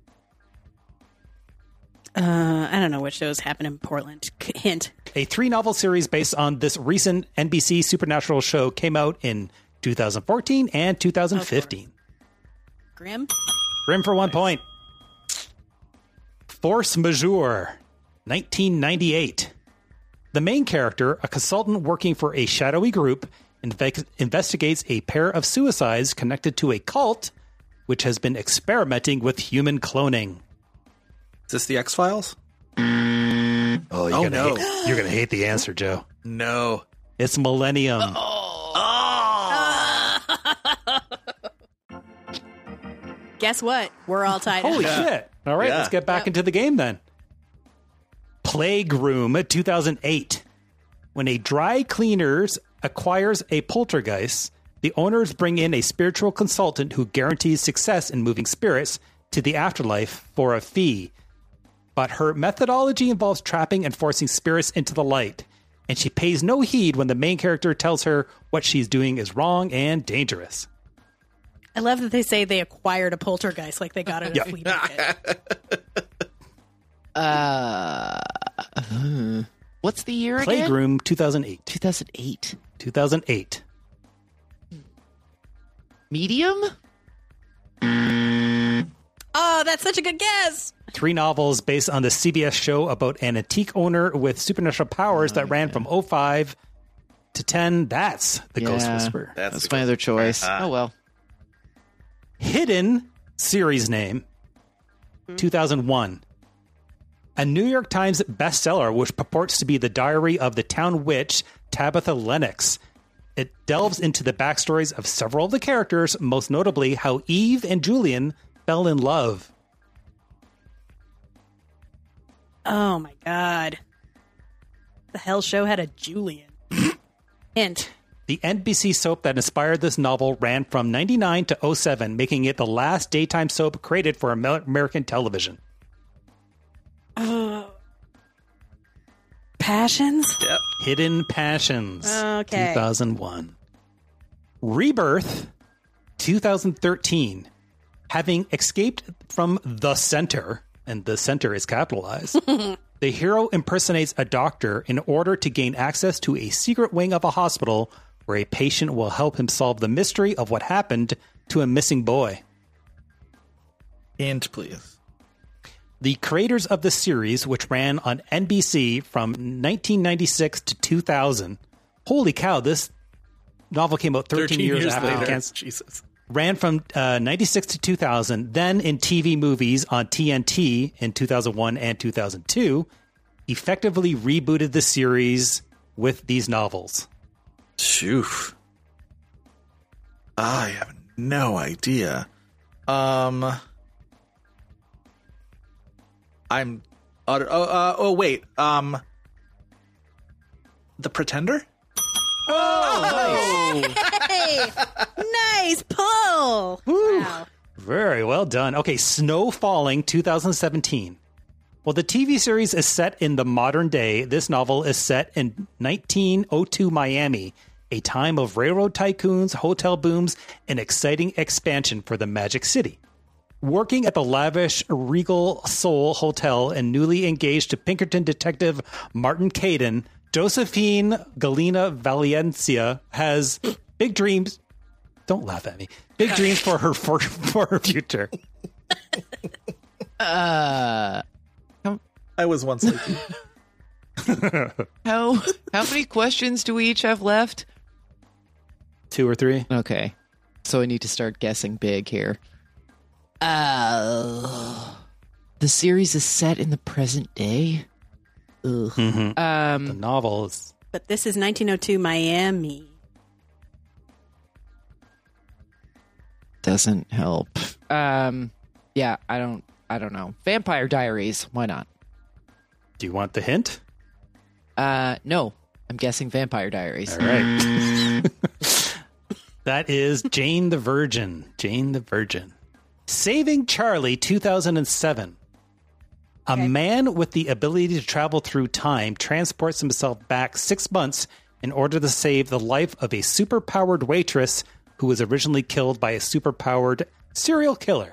I don't know what shows happen in Portland. Hint. A 3-novel series based on this recent NBC Supernatural show came out in 2014 and 2015. Grimm? Grimm for 1 point. Force Majeure, 1998. The main character, a consultant working for a shadowy group, investigates a pair of suicides connected to a cult which has been experimenting with human cloning. Is this the X-Files? Oh, you're gonna hate the answer, Joe. No. It's Millennium. Guess what? We're all tied Holy up. shit. All right, let's get back into the game then. Plague Room, 2008. When a dry cleaners acquires a poltergeist, the owners bring in a spiritual consultant who guarantees success in moving spirits to the afterlife for a fee. But her methodology involves trapping and forcing spirits into the light, and she pays no heed when the main character tells her what she's doing is wrong and dangerous. I love that they say they acquired a poltergeist like they got it at a flea market. What's the year Plague again? Room, 2008. 2008. 2008. Medium? Oh, that's such a good guess. 3 novels based on the CBS show about an antique owner with supernatural powers that ran from 05 to 10. That's The Ghost Whisperer. That's my other choice. Oh, well. Hidden series name, 2001. A New York Times bestseller which purports to be the diary of the town witch, Tabitha Lennox. It delves into the backstories of several of the characters, most notably how Eve and Julian fell in love. Oh my god. The hell show had a Julian. Hint. The NBC soap that inspired this novel ran from 99 to 07, making it the last daytime soap created for American television. Passions? Yep. Hidden Passions. Okay. 2001. Rebirth, 2013. Having escaped from the center, and the center is capitalized, the hero impersonates a doctor in order to gain access to a secret wing of a hospital where a patient will help him solve the mystery of what happened to a missing boy. Hint, please. The creators of the series, which ran on NBC from 1996 to 2000. Holy cow, this novel came out 13 years after cancer. Jesus. Ran from 96 to 2000, then in TV movies on TNT in 2001 and 2002, effectively rebooted the series with these novels. Shoof. I have no idea. Wait. The Pretender? Oh, hey, nice pull. Wow. Very well done. Okay, Snow Falling, 2017. Well, the TV series is set in the modern day. This novel is set in 1902 Miami, a time of railroad tycoons, hotel booms, and exciting expansion for the Magic City. Working at the lavish Regal Soul Hotel and newly engaged to Pinkerton detective Martin Caden, Josephine Galina Valencia has big dreams. Don't laugh at me. Big dreams for her future. I was once like you. How many questions do we each have left? 2 or 3. Okay. So I need to start guessing big here. The series is set in the present day. Ugh. Mm-hmm. The novel is... But this is 1902 Miami. Doesn't help. Yeah, I don't know. Vampire Diaries. Why not? Do you want the hint? No. I'm guessing Vampire Diaries. All right. That is Jane the Virgin. Jane the Virgin. Saving Charlie, 2007. A man with the ability to travel through time transports himself back 6 months in order to save the life of a superpowered waitress who was originally killed by a superpowered serial killer.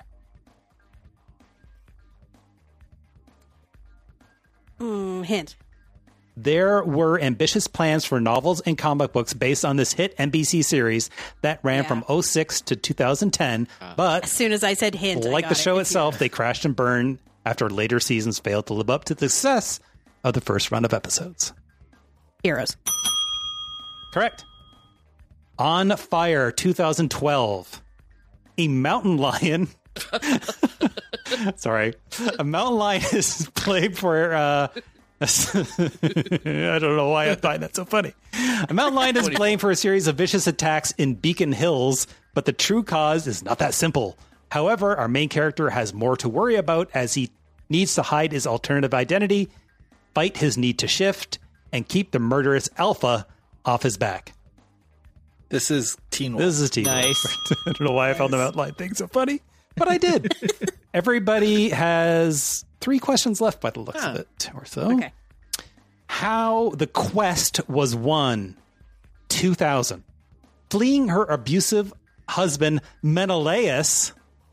Hint. There were ambitious plans for novels and comic books based on this hit NBC series that ran from 06 to 2010. But as soon as I said hint, like the show itself, they crashed and burned after later seasons failed to live up to the success of the first run of episodes. Heroes. Correct. On Fire, 2012. A mountain lion. Sorry. A mountain lion is played for... I don't know why I find that so funny. A mountain lion is blamed for a series of vicious attacks in Beacon Hills, but the true cause is not that simple. However, our main character has more to worry about as he needs to hide his alternative identity, fight his need to shift, and keep the murderous Alpha off his back. This is Teen Wolf. This is Teen Wolf. I don't know why I found the mountain lion thing so funny, but I did. Everybody has 3 questions left by the looks of it, or so. Okay. How the quest was won. 2000. Fleeing her abusive husband, Menelaus.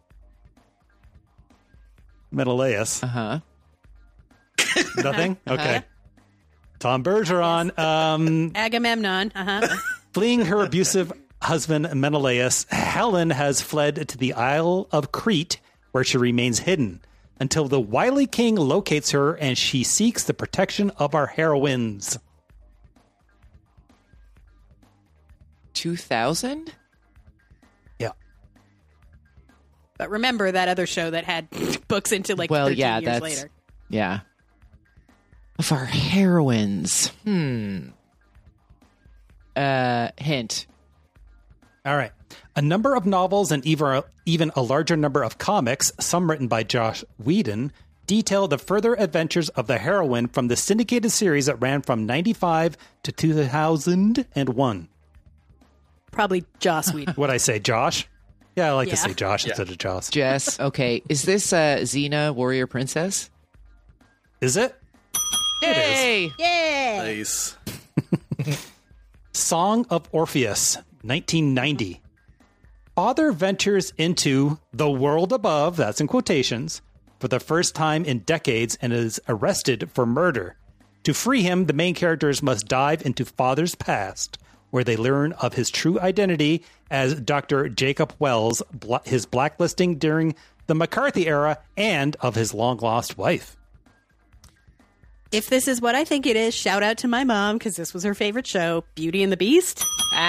Uh-huh. Nothing? Okay. Tom Bergeron. Agamemnon. Fleeing her abusive husband, Menelaus, Helen has fled to the Isle of Crete, where she remains hidden until the wily king locates her and she seeks the protection of our heroines. 2000? Yeah. But remember that other show that had books into 13 years later. Yeah. Of our heroines. Hint. All right. A number of novels and even a larger number of comics, some written by Joss Whedon, detail the further adventures of the heroine from the syndicated series that ran from 95 to 2001. Probably Joss Whedon. What'd I say, Josh? Yeah, I like to say Josh instead of Joss. Jess, okay. Is this Xena, Warrior Princess? Is it? Yay! Yay! Nice. Song of Orpheus, 1990. Father ventures into the world above, that's in quotations, for the first time in decades and is arrested for murder. To free him, the main characters must dive into Father's past, where they learn of his true identity as Dr. Jacob Wells, his blacklisting during the McCarthy era, and of his long-lost wife. If this is what I think it is, shout out to my mom, because this was her favorite show, Beauty and the Beast.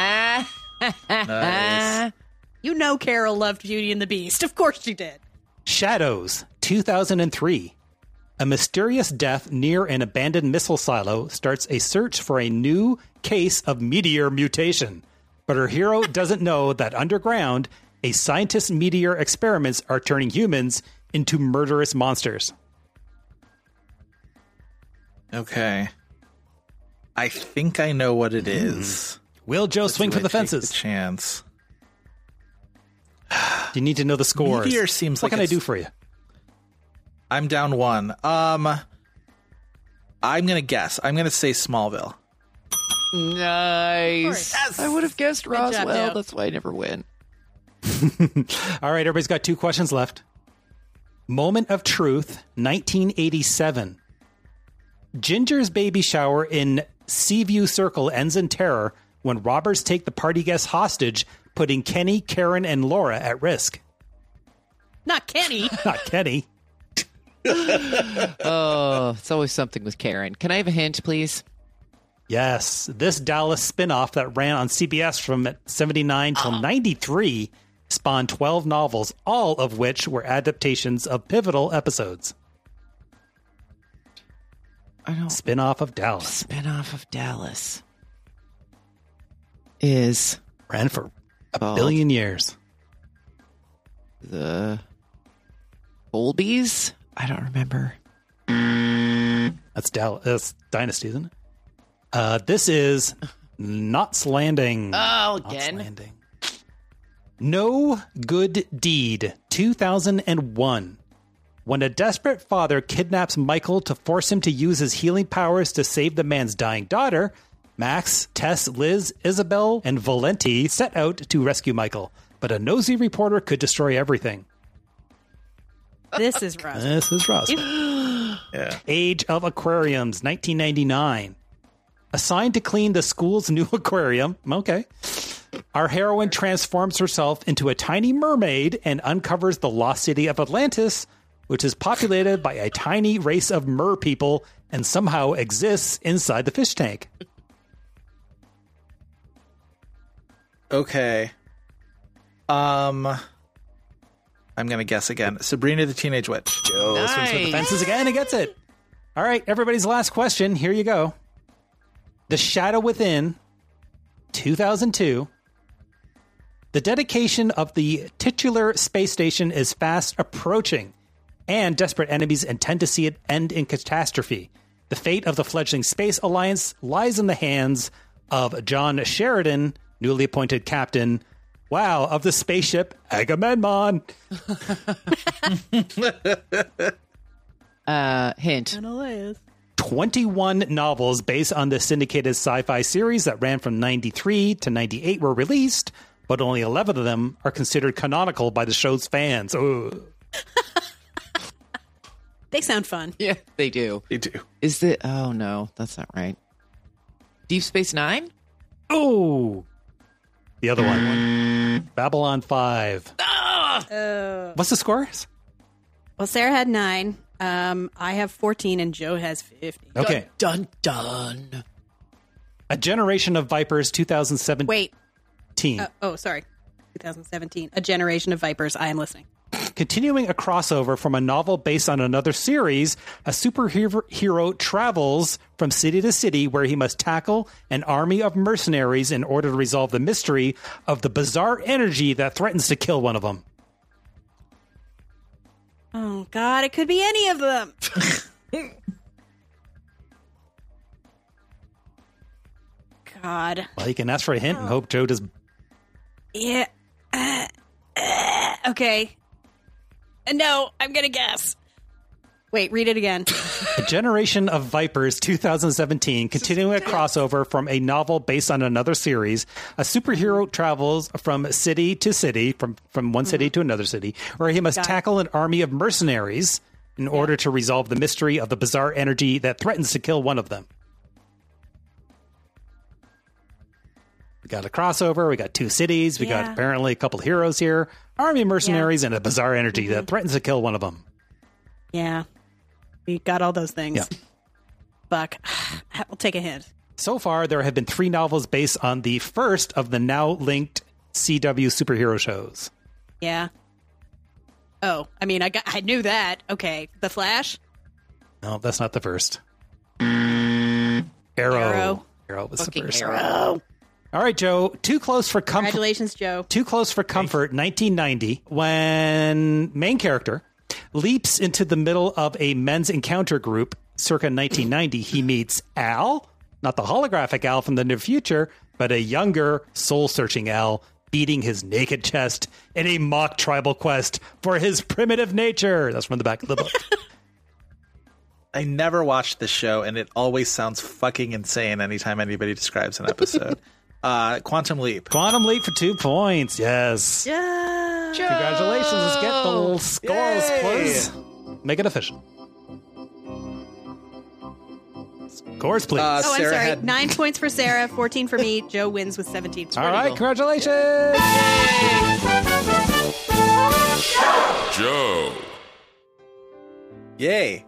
Nice. You know Carol loved Beauty and the Beast. Of course she did. Shadows, 2003. A mysterious death near an abandoned missile silo starts a search for a new case of meteor mutation. But her hero doesn't know that underground, a scientist's meteor experiments are turning humans into murderous monsters. Okay. I think I know what it is. Will Joe swing for the fences? Chance. Do you need to know the scores? Meteor seems what like can I do for you? I'm down 1. I'm gonna guess. I'm gonna say Smallville. Nice. Yes. I would have guessed Good job, Roswell. Dale. That's why I never win. All right, everybody's got 2 questions left. Moment of Truth, 1987. Ginger's baby shower in Seaview Circle ends in terror when robbers take the party guests hostage, putting Kenny, Karen, and Laura at risk. Not Kenny. Not Kenny. Oh, it's always something with Karen. Can I have a hint, please? Yes, this Dallas spinoff that ran on CBS from 79 till 93 spawned 12 novels, all of which were adaptations of pivotal episodes. Spinoff of Dallas. Spinoff of Dallas is ran for a billion years. The Olbies? I don't remember. That's Dallas. That's Dynasty, isn't it? This is Knots Landing. Oh, Knots again? Landing. No Good Deed, 2001. When a desperate father kidnaps Michael to force him to use his healing powers to save the man's dying daughter, Max, Tess, Liz, Isabel, and Valenti set out to rescue Michael. But a nosy reporter could destroy everything. This is Roswell. This is Roswell. Yeah. Age of Aquariums, 1999. Assigned to clean the school's new aquarium. Okay. Our heroine transforms herself into a tiny mermaid and uncovers the lost city of Atlantis, which is populated by a tiny race of mer people and somehow exists inside the fish tank. Okay. I'm going to guess again. Sabrina the Teenage Witch. Joe swings for the fences again and gets it. All right, everybody's last question. Here you go. The Shadow Within, 2002. The dedication of the titular space station is fast approaching, and desperate enemies intend to see it end in catastrophe. The fate of the fledgling Space Alliance lies in the hands of John Sheridan, newly appointed captain, of the spaceship Agamemnon. Hint. 21 novels based on the syndicated sci-fi series that ran from 93 to 98 were released, but only 11 of them are considered canonical by the show's fans. They sound fun. Yeah, they do. They do. Is it? Oh, no, that's not right. Deep Space Nine? Oh, the other one. Babylon 5. What's the scores? Well, Sarah had 9. I have 14 and Joe has 50. Okay. Dun, dun, dun. A Generation of Vipers, 2017. Wait. Sorry. 2017. A Generation of Vipers. I am listening. Continuing a crossover from a novel based on another series, a superhero travels from city to city where he must tackle an army of mercenaries in order to resolve the mystery of the bizarre energy that threatens to kill one of them. Oh, God, it could be any of them. God. Well, you can ask for a hint and hope Joe does Yeah. Okay. No, I'm going to guess. Wait, read it again. A Generation of Vipers 2017, continuing a crossover from a novel based on another series. A superhero travels from city to city, from one city to another city, where he must tackle an army of mercenaries in order to resolve the mystery of the bizarre energy that threatens to kill one of them. We got a crossover. We got two cities. We got apparently a couple heroes here. Army of mercenaries and a bizarre energy that threatens to kill one of them. Yeah. We got all those things. Yeah. Fuck. I'll take a hint. So far, there have been 3 novels based on the first of the now linked CW superhero shows. Yeah. Oh, I mean, I knew that. Okay. The Flash? No, that's not the first. Arrow. Arrow was Fucking the first. Arrow. All right, Joe. Too close for comfort. Congratulations, Joe. Too close for comfort. 1990, when main character leaps into the middle of a men's encounter group. Circa 1990, he meets Al, not the holographic Al from the near future, but a younger, soul-searching Al, beating his naked chest in a mock tribal quest for his primitive nature. That's from the back of the book. I never watched this show, and it always sounds fucking insane anytime anybody describes an episode. Quantum Leap. Quantum Leap for 2 points. Yes. Yeah. Congratulations. Let's get the scores, please. Make it official. Scores, please. I'm sorry. 9 points for Sarah, 14 for me. Joe wins with 17. All right, congratulations. Joe. Yay.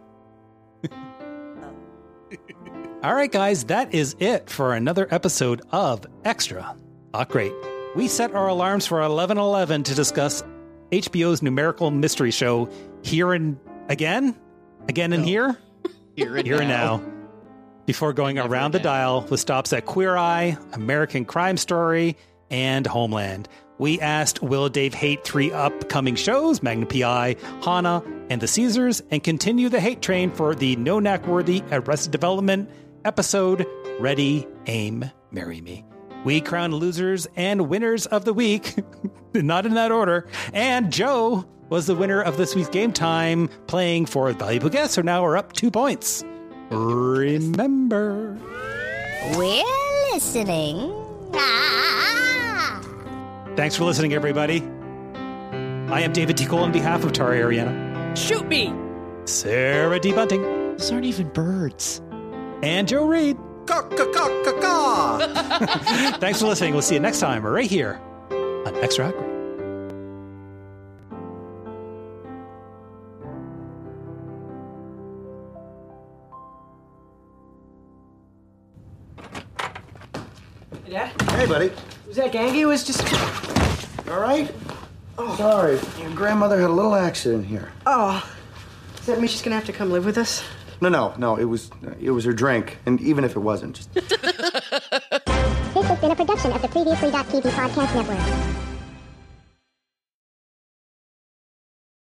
All right, guys, that is it for another episode of Extra. Great. We set our alarms for 11:11 to discuss HBO's numerical mystery show Here and Again? Again and Here? Here and Now. Before going around the dial with stops at Queer Eye, American Crime Story, and Homeland. We asked, will Dave hate 3 upcoming shows, Magnum P.I., Hannah, and The Caesars, and continue the hate train for the no-knack-worthy Arrested Development episode, Ready, Aim, Marry Me. We crown losers and winners of the week, not in that order, and Joe was the winner of this week's Game Time, playing for valuable guests, so now we're up 2 points. Remember, we're listening. Thanks for listening, everybody. I am David T. Cole on behalf of Tara Ariana. Shoot me! Sarah D. Bunting. Those aren't even birds. And Joe Reed. Thanks for listening. We'll see you next time right here on Extra Great. Hey, Dad. Hey, buddy. Was that Gangy? It was just... All right? Oh. Sorry. Your grandmother had a little accident here. Oh. Does that mean she's gonna have to come live with us? No. It was her drink. And even if it wasn't, just... This has been a production of the Previously.tv podcast network.